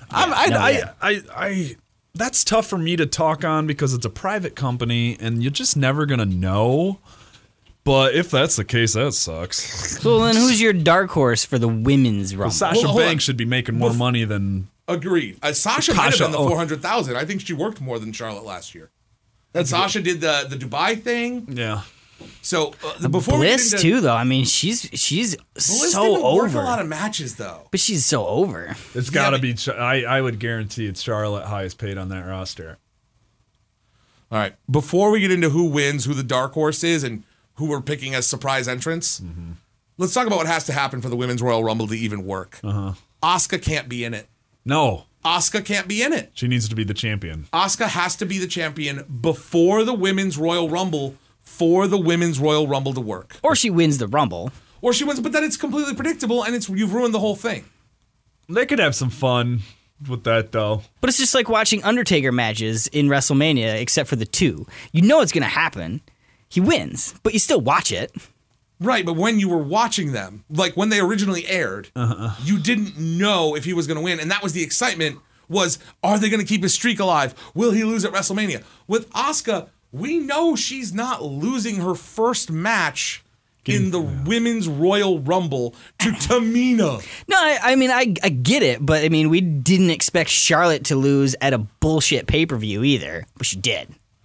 That's tough for me to talk on because it's a private company and you're just never going to know. But if that's the case, that sucks. So then who's your dark horse for the women's Rumble? Sasha hold on. Banks should be making more money than. Agreed. Sasha might have Kasha, been the oh. 400,000. I think she worked more than Charlotte last year. And Sasha did the Dubai thing. Yeah. So before we get Bliss into, too, though. I mean, she's Bliss so didn't work over. a lot of matches though. But she's so over. It's got to be. I would guarantee it's Charlotte highest paid on that roster. All right. Before we get into who wins, who the dark horse is, and who we're picking as surprise entrants, let's talk about what has to happen for the Women's Royal Rumble to even work. Asuka can't be in it. No, Asuka can't be in it. she needs to be the champion. Asuka has to be the champion before the Women's Royal Rumble for the Women's Royal Rumble to work. Or she wins the Rumble. Or she wins, but then it's completely predictable and you've ruined the whole thing. They could have some fun with that, though. But it's just like watching Undertaker matches in WrestleMania, except for the two. You know it's going to happen. He wins, but you still watch it. Right, but when you were watching them, like when they originally aired, you didn't know if he was going to win, and that was the excitement. Was are they going to keep his streak alive? Will he lose at WrestleMania? With Asuka, we know she's not losing her first match in the Women's Royal Rumble to Tamina. No, I mean, I get it, but I mean, we didn't expect Charlotte to lose at a bullshit pay-per-view either, but she did.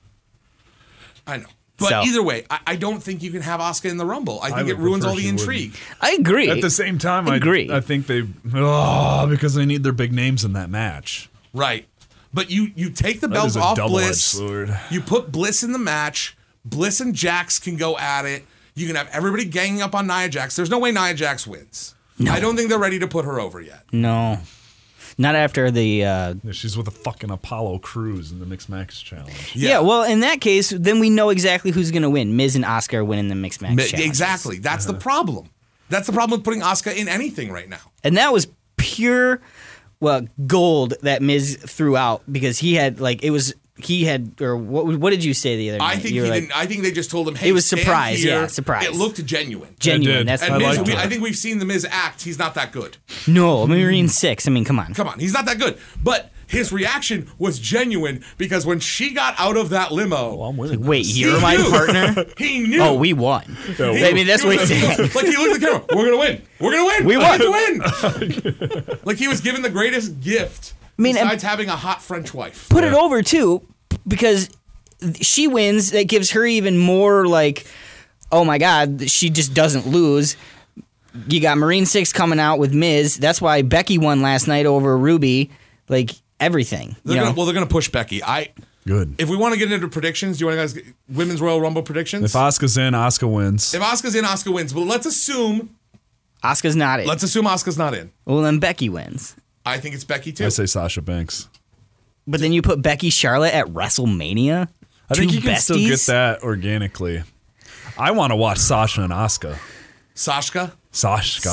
I know. But either way, I don't think you can have Asuka in the Rumble. I think it ruins all the intrigue. I agree. At the same time, I think because they need their big names in that match. Right. But you take the belt off Bliss. Sword. You put Bliss in the match. Bliss and Jax can go at it. You can have everybody ganging up on Nia Jax. There's no way Nia Jax wins. No. I don't think they're ready to put her over yet. No. Not after the... she's with a fucking Apollo Crews in the Mixed Match Challenge. Yeah, well, in that case, then we know exactly who's going to win. Miz and Asuka are winning the Mixed Match Challenge. Exactly. That's the problem. That's the problem with putting Asuka in anything right now. And that was pure, gold that Miz threw out because he had, what did you say the other night? I think he didn't. I think they just told him, hey, it was surprise. Here. Yeah, surprise. It looked genuine. Genuine. That's and Miz, I think we've seen the Miz act. He's not that good. No, Marine 6. I mean, come on. He's not that good. But his reaction was genuine because when she got out of that limo, I'm winning. Wait, you're my partner? He knew. Oh, we won. I mean, that's what he said. Like he looked at the camera. We're gonna win. We're gonna win. We won. To win. Like he was given the greatest gift. Besides having a hot French wife. Put it over too, because she wins. That gives her even more oh my God, she just doesn't lose. You got Marine 6 coming out with Miz. That's why Becky won last night over Ruby. Everything. They're gonna push Becky. Good. If we want to get into predictions, do you want to guys get Women's Royal Rumble predictions? If Asuka's in, Asuka wins. If Asuka's in, Asuka wins. But let's assume Asuka's not in. Let's assume Asuka's not in. Well, then Becky wins. I think it's Becky too. I say Sasha Banks. But then you put Becky Charlotte at WrestleMania? I think you can still get that organically. I want to watch Sasha and Asuka. Sashka? Sasha.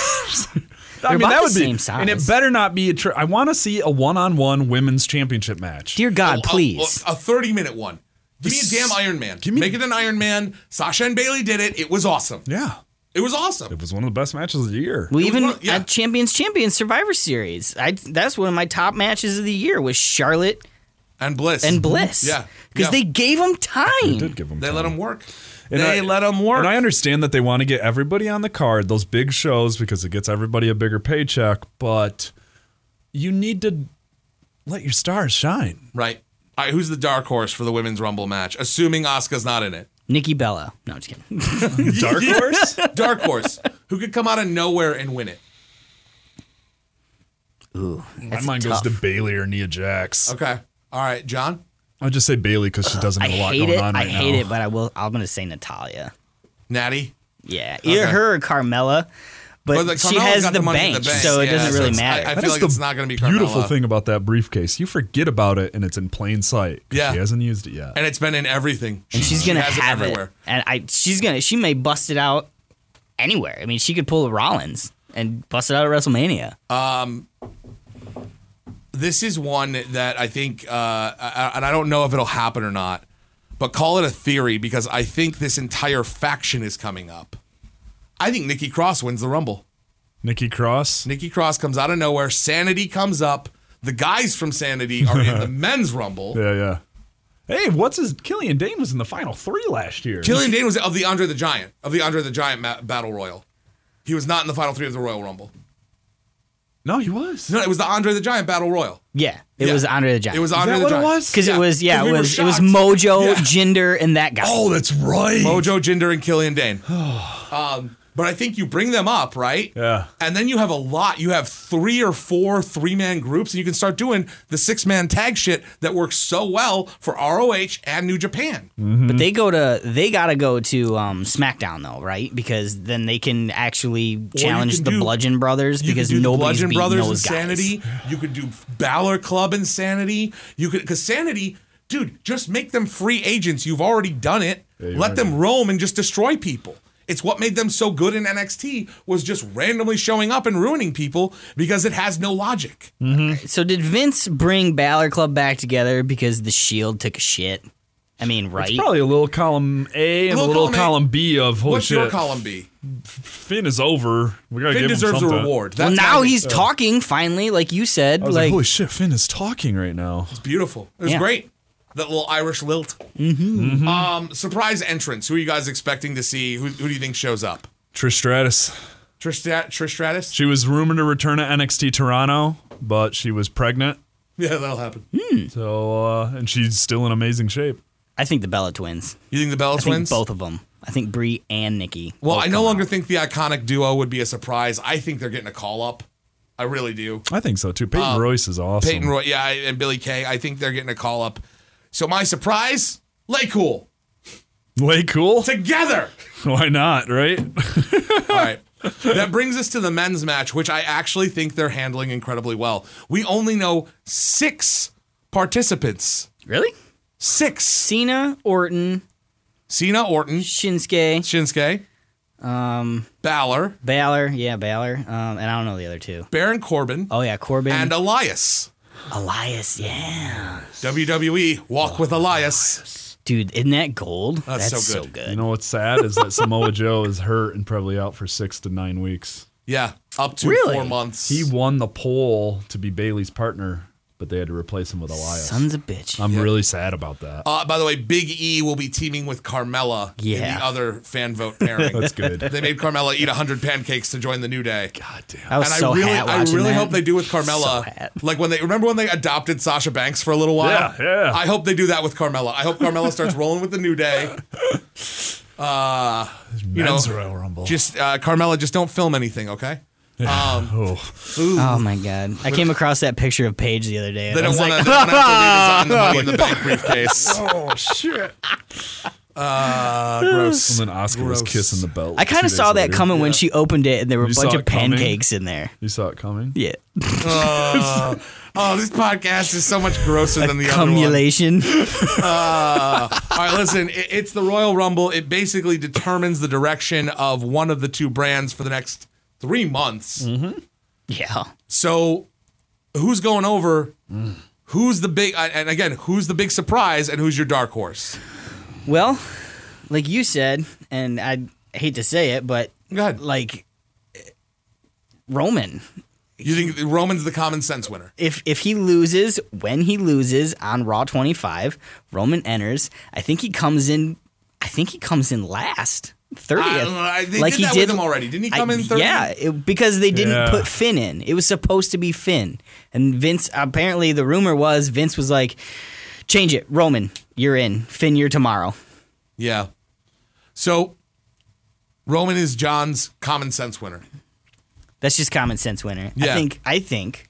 I mean, that would be same size. And it better not be I want to see a one-on-one women's championship match. Dear God, please. A 30-minute one. Give me a damn Iron Man. Make it an Iron Man. Sasha and Bayley did it. It was awesome. Yeah. It was awesome. It was one of the best matches of the year. Well, even at Champions Survivor Series, that's one of my top matches of the year was Charlotte and Bliss. Yeah. Because they gave them time. They did give them time. They let them work. And I understand that they want to get everybody on the card, those big shows, because it gets everybody a bigger paycheck, but you need to let your stars shine. Right. All right, who's the dark horse for the Women's Rumble match, assuming Asuka's not in it? Nikki Bella. No, I'm just kidding. Dark horse? Dark horse. Who could come out of nowhere and win it? Ooh, my mind goes to Bayley or Nia Jax. Okay. All right, John? I'll just say Bayley because she doesn't have a lot going on right now. I hate it, but I'm going to say Natalya. Natty? Yeah. Either her or Carmella. But she has the bank, so it doesn't really matter. I feel like it's not going to be Carmella. Beautiful thing about that briefcase, you forget about it and it's in plain sight. Yeah, she hasn't used it yet, and it's been in everything. And she's going to have it everywhere. And she may bust it out anywhere. I mean, she could pull a Rollins and bust it out at WrestleMania. This is one that I think, and I don't know if it'll happen or not, but call it a theory because I think this entire faction is coming up. I think Nikki Cross wins the Rumble. Nikki Cross? Nikki Cross comes out of nowhere. Sanity comes up. The guys from Sanity are in the men's Rumble. Yeah. Hey, Killian Dane was in the final 3 last year. Killian Dane was of the Andre the Giant, Battle Royal. He was not in the final 3 of the Royal Rumble. No, he was. No, it was the Andre the Giant Battle Royal. Yeah, it was Andre the Giant. It was Andre the Giant. Because it was Mojo, Jinder, and that guy. Oh, that's right. Mojo, Jinder, and Killian Dane. But I think you bring them up, right? Yeah. And then you have a lot. You have 3 or 4 3-man groups, and you can start doing the 6-man tag shit that works so well for ROH and New Japan. Mm-hmm. But they gotta go to SmackDown though, right? Because then they can actually challenge the Bludgeon Brothers because nobody's beating those guys. Insanity. You could do Balor Club Insanity. Because Sanity, dude, just make them free agents. You've already done it. Yeah, let them roam and just destroy people. It's what made them so good in NXT was just randomly showing up and ruining people because it has no logic. Mm-hmm. So did Vince bring Balor Club back together because the Shield took a shit? I mean, right? It's probably a little column A and a little column B of holy What's shit. What's your column B? Finn is over. We gotta Finn give him deserves something. a reward. Well, now he's talking finally, like you said. I was like, holy shit, Finn is talking right now. It's beautiful. It was great. That little Irish lilt. Surprise entrance. Who are you guys expecting to see? Who do you think shows up? Trish Stratus. Trish Stratus? She was rumored to return to NXT Toronto, but she was pregnant. Yeah, that'll happen. So, and she's still in amazing shape. I think the Bella Twins. You think the Bella I think Twins? both of them. I think Brie and Nikki. Well, both I no come longer out. think the iconic duo would be a surprise. I think they're getting a call up. I really do. I think so too. Peyton Royce is awesome. Peyton Roy, yeah, and Billy Kay. I think they're getting a call up. So my surprise, Lay Cool. Way cool. Together. Why not, right? All right. That brings us to the men's match, which I actually think they're handling incredibly well. We only know 6 participants. Really? 6. Cena, Orton, Cena, Orton, Shinsuke, Balor, Balor, and I don't know the other two. Baron Corbin, Oh yeah, Corbin, and Elias. Elias. Yeah, WWE Walk with Elias. dude, isn't that gold? That's so so good. good. You know what's sad is that Samoa Joe is hurt and probably out for 6 to 9 weeks. Yeah, up to Really? 4 months. He won the poll to be Bailey's partner, but they had to replace him with Elias. Sons of bitch. I'm really sad about that. By the way, Big E will be teaming with Carmella in Yeah. the other fan vote pairing. That's good. They made Carmella eat 100 pancakes to join the New Day. God damn. I was And so I really, hat I watching really that. hope they do with Carmella. So hat. Like when they remember when they adopted Sasha Banks for a little while. Yeah, yeah. I hope they do that with Carmella. I hope Carmella starts rolling with the New Day. Men's Royal Rumble. Just Carmella, just don't film anything, okay? oh. Oh my god! I came across that picture of Paige the other day. They and I don't was want like, to redesign the Money in the Bank briefcase. Oh, shit. Gross. And then Oscar was kissing the belt. I kind 2 of saw days that later. coming when she opened it, and there were a You bunch saw of it coming? pancakes in there. You saw it coming? Yeah, Oh, this podcast is so much grosser than the other one. cumulation. All right, listen, it's the Royal Rumble. It basically determines the direction of one of the two brands for the next 3 months. Yeah. So, who's going over? Who's the big? And again, who's the big surprise? And who's your dark horse? Well, like you said, and I hate to say it, but Go ahead. like Roman. You think Roman's the common sense winner? If he loses, when he loses on Raw 25, Roman enters. I think he comes in last. 30th. They did that with him already. Didn't he come in 30th? Yeah, because they didn't Yeah. put Finn in. It was supposed to be Finn. And Vince, apparently the rumor was Vince was like, change it. Roman, you're in. Finn, you're tomorrow. Yeah. So, Roman is John's common sense winner. That's just common sense winner. Yeah. I think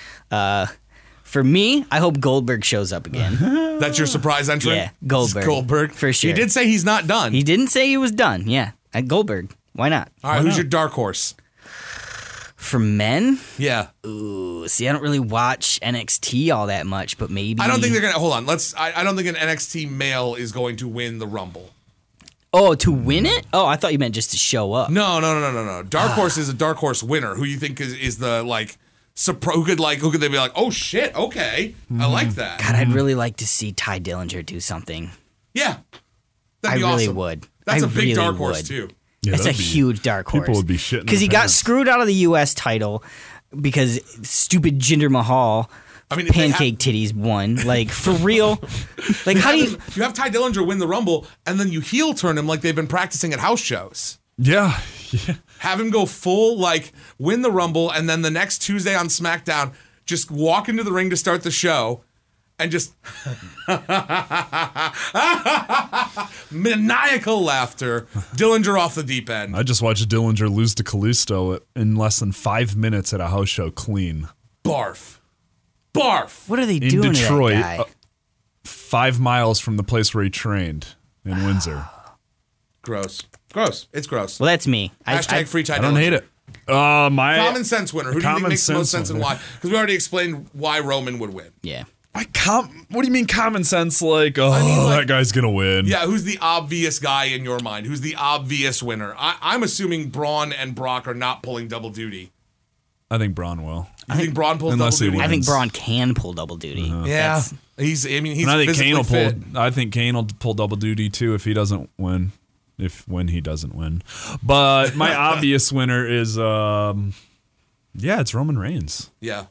for me, I hope Goldberg shows up again. That's your surprise entrant? Yeah, Goldberg. Goldberg. For sure. He did say he's not done. He didn't say he was done. Yeah, at Goldberg. Why not? All right, who's your dark horse? For men, Yeah. ooh, see, I don't really watch NXT all that much, but maybe I don't think they're going to, hold on. I don't think an NXT male is going to win the Rumble. Oh, to win it? Oh, I thought you meant just to show up. No. Dark horse is a dark horse winner who you think is the, like, who could they be like, oh shit, okay, I like that. God, I'd really like to see Ty Dillinger do something. Yeah. That'd be I really awesome. would. That's I a big really dark horse, would. too. Yeah, It's a that'd be- huge dark horse. people would be shitting because he their got pants. screwed out of the U.S. title because stupid Jinder Mahal, I mean, if they pancake titties won. Like for real. Like how do you? You have Ty Dillinger win the Rumble, and then you heel turn him like they've been practicing at house shows. Yeah. Have him go full, like, win the Rumble, and then the next Tuesday on SmackDown, just walk into the ring to start the show, and just maniacal laughter. Dillinger off the deep end. I just watched Dillinger lose to Kalisto in less than 5 minutes at a house show clean. Barf. Barf. What are they In doing Detroit, to that guy? 5 miles from the place where he trained in Windsor. Gross. Gross. It's gross. Well, that's me. Hashtag free Ty I don't Dillinger. hate it. My Common sense winner. Who do you think Common makes the most sense sense and winner. why? Because we already explained why Roman would win. Yeah. what do you mean common sense? Like, oh, that guy's gonna win. Yeah, who's the obvious guy in your mind? Who's the obvious winner? I'm assuming Braun and Brock are not pulling double duty. I think Braun will. You think Braun pulls double Unless he duty? wins. I think Braun can pull double duty. Yeah, That's- he's And I think physically Kane will fit. pull. I think Kane will pull double duty too if he doesn't win. When he doesn't win, but my obvious winner is, it's Roman Reigns. Yeah,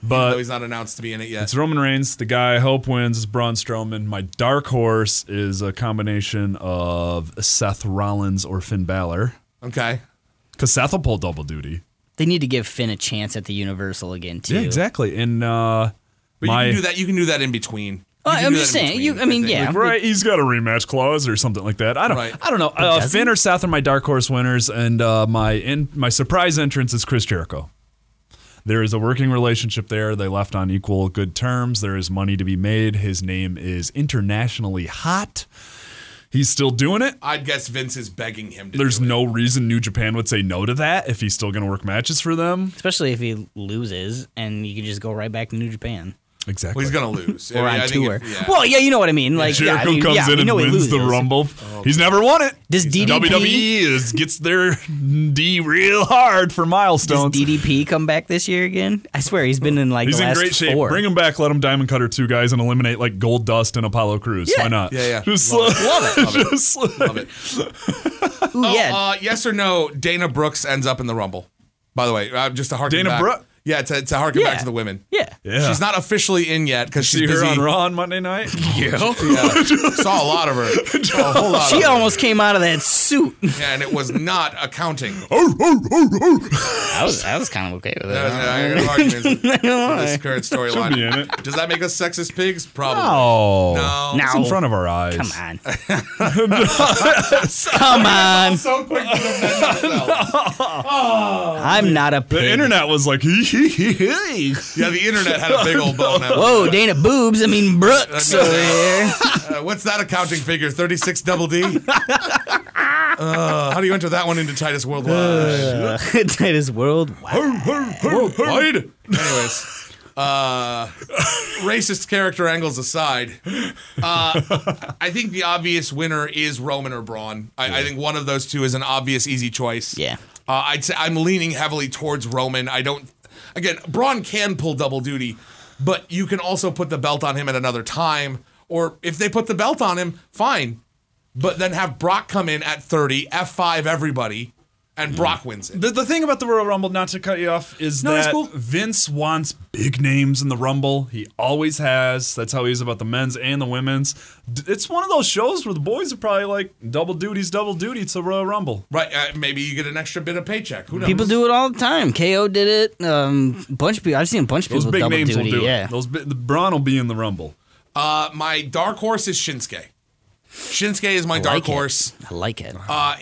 though he's not announced to be in it yet. It's Roman Reigns. The guy I hope wins is Braun Strowman. My dark horse is a combination of Seth Rollins or Finn Balor. Okay. Because Seth will pull double duty. They need to give Finn a chance at the Universal again too. Yeah, exactly. And But you can do that. You can do that in between. I'm just saying. Yeah. right, he's got a rematch clause or something like that. I don't know. Finn or Seth are my dark horse winners, and my surprise entrance is Chris Jericho. There is a working relationship there. They left on equal good terms. There is money to be made. His name is internationally hot. He's still doing it. I'd guess Vince is begging him to There's do it. no reason New Japan would say no to that if he's still going to work matches for them. Especially if he loses, and you can just go right back to New Japan. Exactly. Well, he's going to lose. Or I on think tour. yeah. Well, yeah, you know what I mean. Like Jericho comes in and wins the Rumble. He's never won it. Does DDP WWE gets their D real hard for Does milestones. DDP come back this year again? I swear he's been in like He's the in last great shape. 4. Bring him back. Let him Diamond Cutter 2 guys and eliminate like Gold Dust and Apollo Crews. Yeah. Why not? Yeah. Just Love it. just Love it. Ooh, yeah. Yes or no, Dana Brooks ends up in the Rumble. By the way, just to harken Dana back. Brooke? Yeah, to harken back Yeah. to the women. Yeah. Yeah. She's not officially in yet because she's See her busy. on Raw on Monday night. Yeah. Saw a lot of her. Saw a whole lot She of her. almost came out of that suit. And it was not accounting. I was kind of okay with it. I got arguments with this current She'll be storyline. in it. Does that make us sexist pigs? Probably. Oh, No. It's in front of our eyes. Come on. Come on. So quick to defend myself. I'm not a pig. The internet was like, Yeah, the internet had a big old bone. Whoa, Dana Boobs. I mean, Brooks over here. What's that accounting figure? 36 double D? How do you enter that one into Titus Worldwide? Titus Worldwide. Worldwide? Anyways, racist character angles aside, I think the obvious winner is Roman or Braun. I think one of those two is an obvious, easy choice. Yeah. I'd say I'm leaning heavily towards Roman. Again, Braun can pull double duty, but you can also put the belt on him at another time. Or if they put the belt on him, fine. But then have Brock come in at 30, F5 everybody, and Brock wins it. The thing about the Royal Rumble, not to cut you off, is No, that's that cool. Vince wants big names in the Rumble. He always has. That's how he is about the men's and the women's. It's one of those shows where the boys are probably like, double duty. It's the Royal Rumble. Right, maybe you get an extra bit of paycheck. Who knows? People do it all the time. KO did it. Bunch of people. I've seen a bunch of Those people big double names duty. will do Yeah. it. The Braun will be in the Rumble. My dark horse is Shinsuke. Shinsuke is my dark horse. I like it.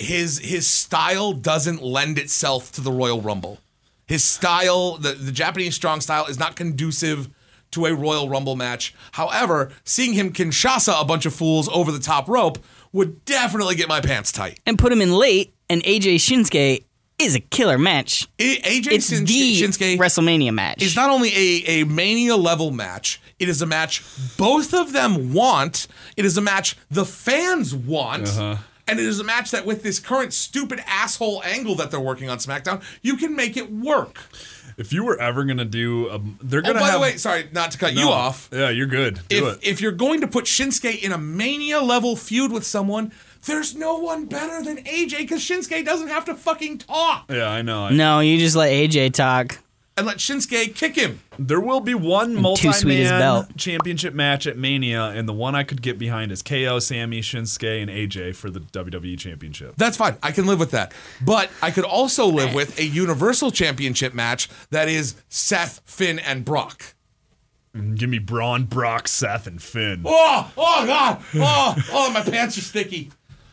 His style doesn't lend itself to the Royal Rumble. His style, the Japanese strong style, is not conducive to a Royal Rumble match. However, seeing him Kinshasa a bunch of fools over the top rope would definitely get my pants tight. And put him in late, and AJ Shinsuke is a killer match. AJ It's the Shinsuke WrestleMania match. is not only a Mania level match, it is a match both of them want. It is a match the fans want. And it is a match that with this current stupid asshole angle that they're working on SmackDown, you can make it work. If you were ever going to do, they're Oh, going to by have. the way, sorry, not to cut No. you off. Yeah, you're good. Do it. If you're going to put Shinsuke in a Mania level feud with someone, there's no one better than AJ because Shinsuke doesn't have to fucking talk. Yeah, I know. No, you just let AJ talk. And let Shinsuke kick him. There will be one Too sweet his multi-man belt. championship match at Mania, and the one I could get behind is KO, Sammy, Shinsuke, and AJ for the WWE Championship. That's fine. I can live with that. But I could also live with a Universal Championship match that is Seth, Finn, and Brock. Give me Braun, Brock, Seth, and Finn. Oh God. Oh, my pants are sticky.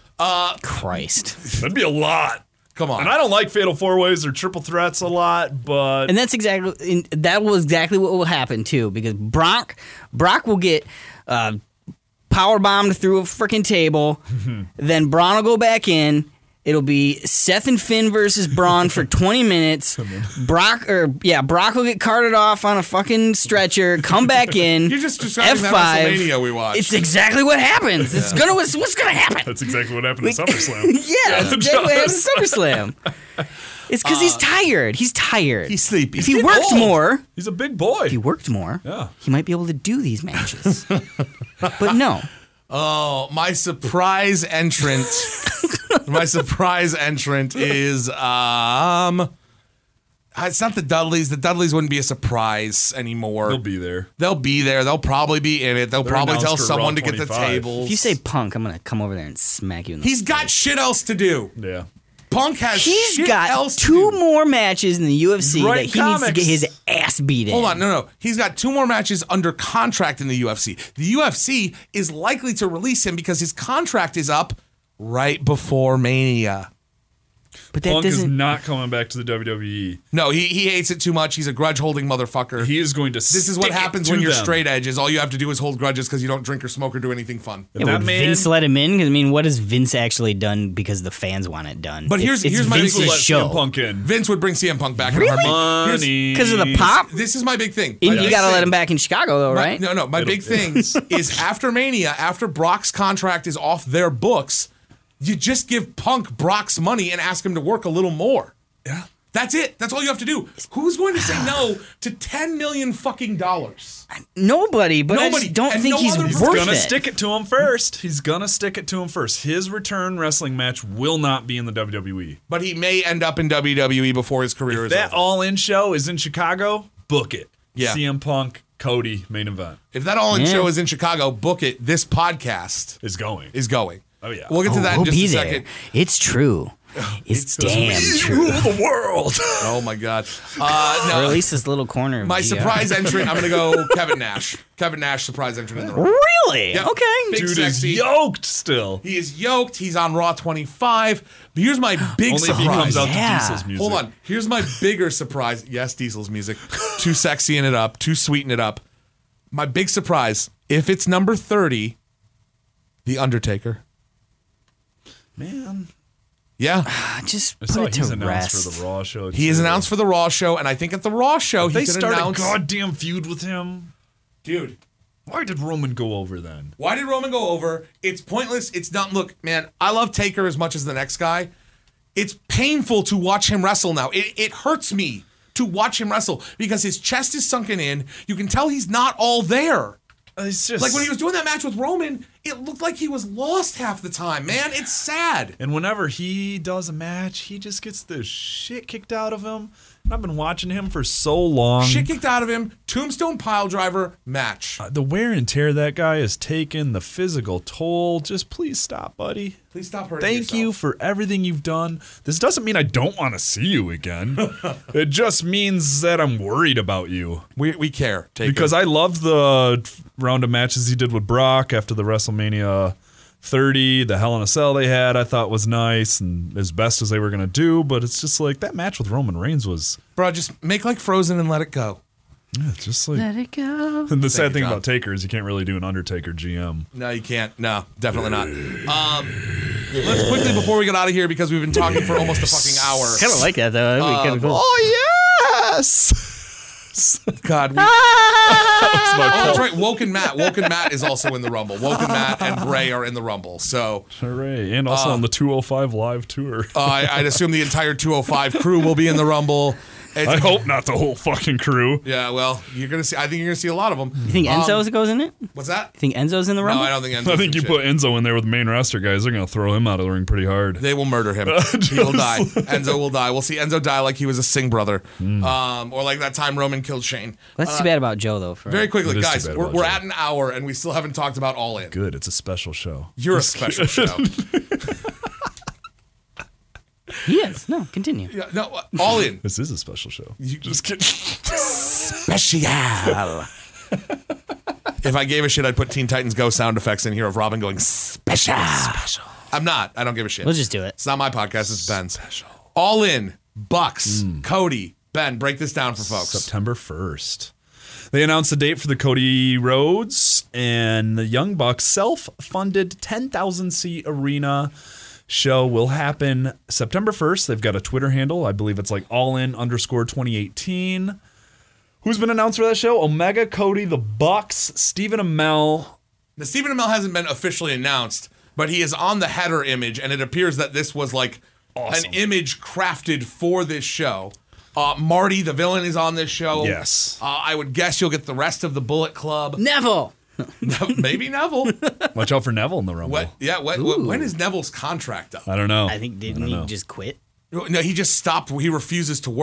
Christ. That'd be a lot. Come on. And I don't like Fatal 4-Ways or Triple Threats a lot, but And that was exactly what will happen too, because Brock will get power bombed through a freaking table. Then Braun will go back in. It'll be Seth and Finn versus Braun for 20 minutes. Brock will get carted off on a fucking stretcher, come back in. You're just describing F5. that WrestleMania we watched. It's exactly what happens. It's what's gonna happen. that's exactly what happened at SummerSlam. Yeah, that's exactly what happened at SummerSlam. It's because he's tired. He's tired. He's sleepy. If He's he getting worked old. more, He's a big boy. he might be able to do these matches. But no. Oh, my surprise entrant. My surprise entrant is It's not the Dudleys. The Dudleys wouldn't be a surprise anymore. He'll be there. They'll be there. They'll probably be in it. They'll probably tell announced for someone Raw to get the 25. tables. If you say Punk, I'm gonna come over there and smack you in the He's got shit else to do. Yeah. Punk has He's shit got else to 2 do. more matches in the UFC Right, that he needs to comics. get his ass beat in. Hold on, no. He's got 2 more matches under contract in the UFC. The UFC is likely to release him because his contract is up right before Mania. But that Punk is doesn't. not coming back to the WWE. No, he hates it too much. He's a grudge-holding motherfucker. He is going to. This is what happens when you're straight edge. Is all you have to do is hold grudges because you don't drink or smoke or do anything fun. Yeah, That would man- Vince let him in? Because I mean, what has Vince actually done because the fans want it done? But here's it's my big Vince's thing. Let show. CM Punk in. Vince would bring CM Punk back. in a Really? heartbeat. Money. Because of the pop. This is my big thing. You My big gotta let thing- him back in Chicago, though, right? No. My big thing is after Mania, after Brock's contract is off their books, you just give Punk Brock's money and ask him to work a little more. Yeah. That's it. That's all you have to do. Who's going to say no to $10 million fucking dollars? Nobody, but I Nobody. just don't And think no he's other worth person- it. Gonna stick it to him first. He's gonna stick it to him first. His return wrestling match will not be in the WWE. But he may end up in WWE before his career is That over. All-In show is in Chicago. Book it. Yeah. CM Punk, Cody, main event If that all-in Yeah. show is in Chicago, book it. This podcast is going. is going. Oh, yeah. We'll get to that in We'll just be a there. second. It's true. It's damn true. Rule the world. Oh my God. Or No, at least this little corner. Of my GR. surprise entrant. I'm gonna go Kevin Nash. Kevin Nash, surprise entrant in the room. Really? Yeah. Okay. Big Dude sexy. is yoked still. He is yoked. He's on Raw 25. But here's my big Only if he surprise. comes out Yeah. to Diesel's music. Hold on. Here's my bigger surprise. Yes, Diesel's music. Too sexying it up. Too sweeten it up. My big surprise. If it's number 30, The Undertaker. Man. Yeah. Just I put saw it he's to announced rest. for the Raw show. He is too. announced for the Raw show, and I think at the Raw show They he could started announce. a goddamn feud with him. Dude, Why did Roman go over then? why did Roman go over? It's pointless. It's not. Look, man, I love Taker as much as the next guy. It's painful to watch him wrestle now. It hurts me to watch him wrestle because his chest is sunken in. You can tell he's not all there. It's just Like when he was doing that match with Roman, it looked like he was lost half the time, man. It's sad. And whenever he does a match, he just gets the shit kicked out of him. And I've been watching him for so long. Shit kicked out of him. Tombstone pile driver match. The wear and tear that guy has taken, the physical toll. Just please stop, buddy. Please stop hurting Thank yourself. you for everything you've done. This doesn't mean I don't want to see you again. It just means that I'm worried about you. We care. Taker. Because I love the round of matches he did with Brock after the WrestleMania 30, the Hell in a Cell they had, I thought was nice and as best as they were going to do. But it's just like that match with Roman Reigns was Bro, just make like Frozen and let it go. it's just like. Let it go. And the sad you, thing John. about Taker is you can't really do an Undertaker GM. No, you can't. No, definitely not. Let's quickly, before we get out of here, because we've been talking for almost a fucking hour. Kind of like that though. That'd be kind of cool. Oh, yes! God. That's my Oh, that's right. Woken Matt is also in the Rumble. Woken Matt and Bray are in the Rumble. So Hooray. And also on the 205 live tour. I'd assume the entire 205 crew will be in the Rumble. I hope not the whole fucking crew. Yeah, well, you're gonna see. I think you're gonna see a lot of them. You think Enzo goes in it? You What's that? think Enzo's in the No, Rumble? I don't think Enzo's I think in you shit. put Enzo in there with the main roster guys. They're going to throw him out of the ring pretty hard. They will murder him. He will die. Enzo will die. We'll see Enzo die like he was a Singh brother, or like that time Roman killed Shane. That's too bad about Joe though. For Very quickly, It is too guys, bad we're about Joe. at an hour and we still haven't talked about All In. Good. It's a special show. You're a special show. he is. No, continue. Yeah, no, All In. This is a special show. Just kidding. Special. If I gave a shit, I'd put Teen Titans Go sound effects in here of Robin going special. I'm not. I don't give a shit. We'll just do it. It's not my podcast. It's Ben's. All In. Bucks. Cody. Ben, break this down for folks. September 1st. They announced a date for the Cody Rhodes and the Young Bucks self-funded 10,000-seat arena show will happen September 1st. They've got a Twitter handle. I believe it's like allin_2018. Who's been announced for that show? Omega, Cody, the Bucks, Stephen Amell. Now, Stephen Amell hasn't been officially announced, but he is on the header image, and it appears that this was like Awesome. an image crafted for this show. Marty, the villain, is on this show. Yes. I would guess you'll get the rest of the Bullet Club. Neville. Maybe Neville. Watch out for Neville in the Rumble. When is Neville's contract up? I don't know. I think didn't he know. just quit? No, he just stopped. He refuses to work.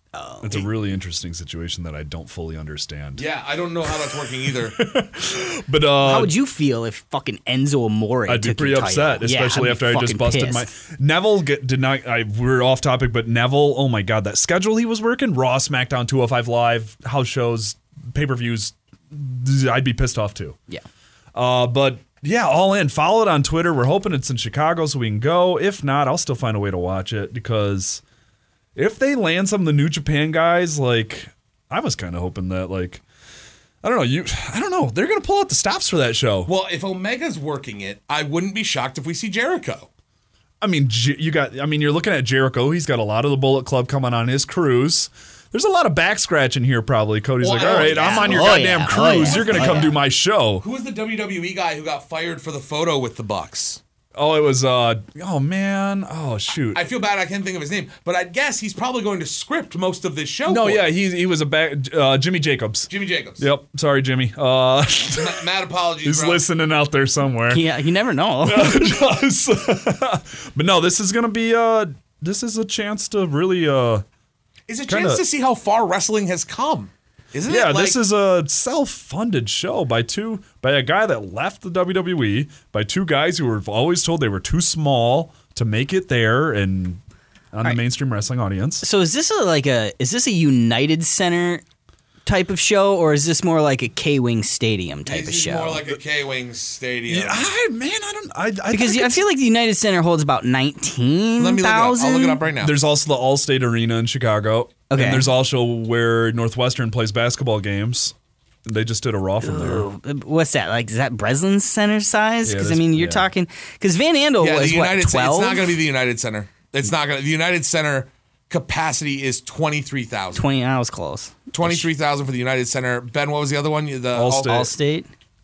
It's a really interesting situation that I don't fully understand. Yeah, I don't know how that's working either. But How would you feel if fucking Enzo Amore I'd be took pretty your upset, title? Yeah, especially I'd after be I just fucking busted pissed. my Neville. Did not. We're off topic, but Neville. Oh my god, that schedule he was working: Raw, SmackDown, 205 Live, house shows, pay-per-views. I'd be pissed off too. Yeah. But yeah, all in. Follow it on Twitter. We're hoping it's in Chicago so we can go. If not, I'll still find a way to watch it because if they land some of the New Japan guys, like I was kind of hoping that, like, I don't know. They're gonna pull out the stops for that show. Well, if Omega's working it, I wouldn't be shocked if we see Jericho. I mean, you're looking at Jericho. He's got a lot of the Bullet Club coming on his cruise. There's a lot of back scratching here, probably. Cody's like, all right, yeah. I'm on your Oh, goddamn yeah. cruise. Oh, yeah. You're going to come do my show. Who was the WWE guy who got fired for the photo with the Bucks? Oh, it was, oh, man. Oh, shoot. I feel bad I can't think of his name, but I'd guess he's probably going to script most of this show. No, for yeah, it. he was a back, Jimmy Jacobs. Jimmy Jacobs. Yep. Sorry, Jimmy. Mad apologies, He's bro. listening out there somewhere. Yeah, you never know. But no, this is going to be, this is a chance to really, It's a kinda- chance to see how far wrestling has come, isn't it? yeah, Like, this is a self-funded show by a guy that left the WWE, by two guys who were always told they were too small to make it there and on the mainstream wrestling audience. So is this a United Center type of show, or is this more like a K-Wing Stadium type this of is show? more like a K-Wing stadium. Because I feel like the United Center holds about 19,000. Let me look it up. I'll look it up right now. There's also the Allstate Arena in Chicago. Okay. And there's also where Northwestern plays basketball games. They just did a Raw from there. What's that? Like, is that Breslin Center size? Yeah, Because, that's- you're yeah. talking... Because Van Andel Yeah, was, the United what, 12? It's not going to be the United Center. It's not going to. The United Center capacity is 23,000. 20, I was close. 23,000 for the United Center. Ben, what was the other one? The Allstate.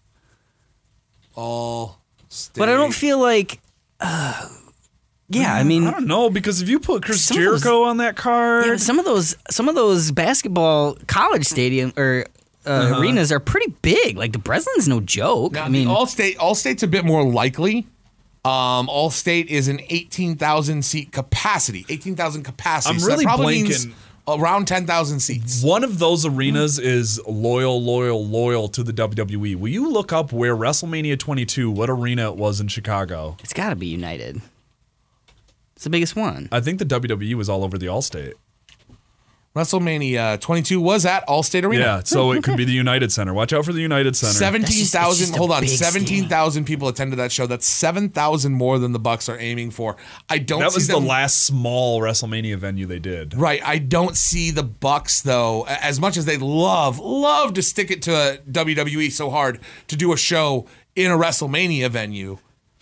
Allstate. But I don't feel like... yeah, I mean... I don't know, because if you put Chris Some of those- Jericho on that card... Yeah, some of those basketball college stadium or arenas are pretty big. Like the Breslin's no joke. Now, I mean, Allstate's a bit more likely. Allstate is an 18,000 seat capacity. 18,000 capacity. I'm so really that probably blanking. means around 10,000 seats. One of those arenas is loyal to the WWE. Will you look up where WrestleMania 22, what arena it was in Chicago? it's got to be United. It's the biggest one. I think the WWE was all over the Allstate. WrestleMania 22 was at Allstate Arena. Yeah, so it could be the United Center. Watch out for the United Center. 17,000. It's just a Hold on, big 17,000 people attended that show. That's 7,000 more than the Bucks are aiming for. I don't. That see was the them, last small WrestleMania venue they did. Right. I don't see the Bucks though. As much as they love to stick it to WWE so hard to do a show in a WrestleMania venue.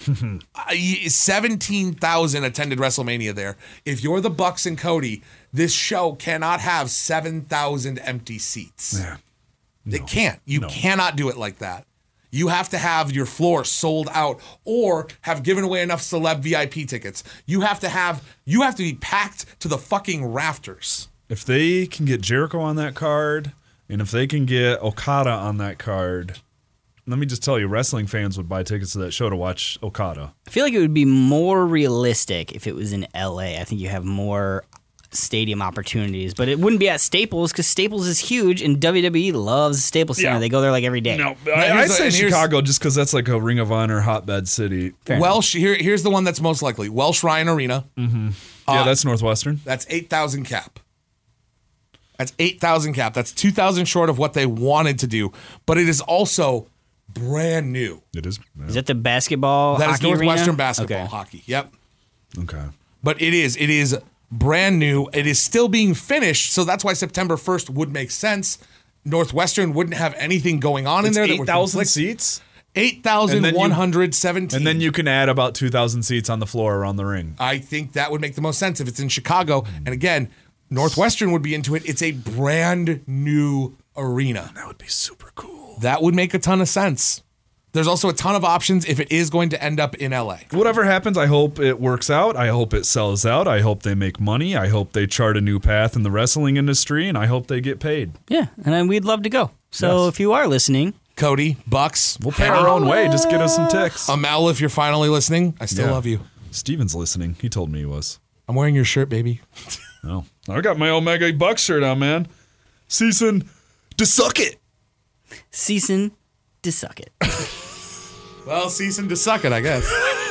17,000 attended WrestleMania there. If you're the Bucks and Cody, this show cannot have 7,000 empty seats. Yeah. It can't. You cannot do it like that. You have to have your floor sold out or have given away enough celeb VIP tickets. You have to be packed to the fucking rafters. If they can get Jericho on that card, and if they can get Okada on that card, let me just tell you, wrestling fans would buy tickets to that show to watch Okada. I feel like it would be more realistic if it was in LA. I think you have more stadium opportunities, but it wouldn't be at Staples because Staples is huge and WWE loves Staples Center. Yeah. they go there like every day. No, here's I the- say and here's- Chicago just because that's like a Ring of Honor hotbed city. Fair enough. Welsh, here's the one that's most likely. Welsh Ryan Arena. Yeah, that's Northwestern. That's 8,000 cap. That's 8,000 cap. That's 2,000 short of what they wanted to do, but it is also brand new. It is. Is that the basketball? That is hockey Northwestern arena? basketball Okay. hockey. Yep. Okay. But it is brand new. It is still being finished, so that's why September 1st would make sense. Northwestern wouldn't have anything going on in It's there. That would 8,000 conflict. seats? 8,117. And then you can add about 2,000 seats on the floor around the ring. I think that would make the most sense if it's in Chicago. And again, Northwestern would be into it. It's a brand new arena. That would be super cool. That would make a ton of sense. There's also a ton of options if it is going to end up in LA. Whatever happens, I hope it works out. I hope it sells out. I hope they make money. I hope they chart a new path in the wrestling industry, and I hope they get paid. Yeah, and we'd love to go. So Yes. if you are listening, Cody, Bucks, We'll pay our own way. Just get us some ticks. Amel, if you're finally listening, I still Yeah. love you. Steven's listening. He told me he was. I'm wearing your shirt, baby. Oh. I got my Omega Bucks shirt on, man. Ceason to suck it. Ceason to suck it. Well, ceasing to suck it, I guess.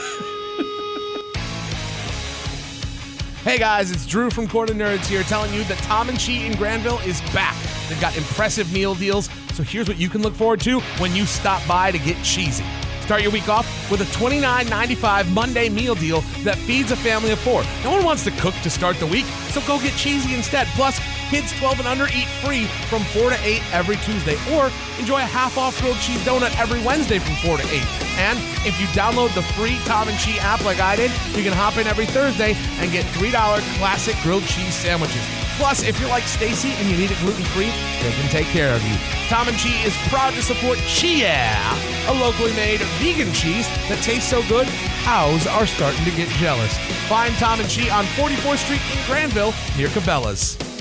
Hey guys, it's Drew from Court of Nerds here telling you that Tom and Chi in Granville is back. They've got impressive meal deals, so here's what you can look forward to when you stop by to get cheesy. Start your week off with a $29.95 Monday meal deal that feeds a family of 4. No one wants to cook to start the week, so go get cheesy instead. Plus, kids 12 and under eat free from 4 to 8 every Tuesday, or enjoy a half-off grilled cheese donut every Wednesday from 4 to 8. And if you download the free Tom and Chi app like I did, you can hop in every Thursday and get $3 classic grilled cheese sandwiches. Plus, if you're like Stacy and you need it gluten-free, they can take care of you. Tom and Chi is proud to support Chia, a locally made vegan cheese that tastes so good, cows are starting to get jealous. Find Tom and Chi on 44th Street in Granville near Cabela's.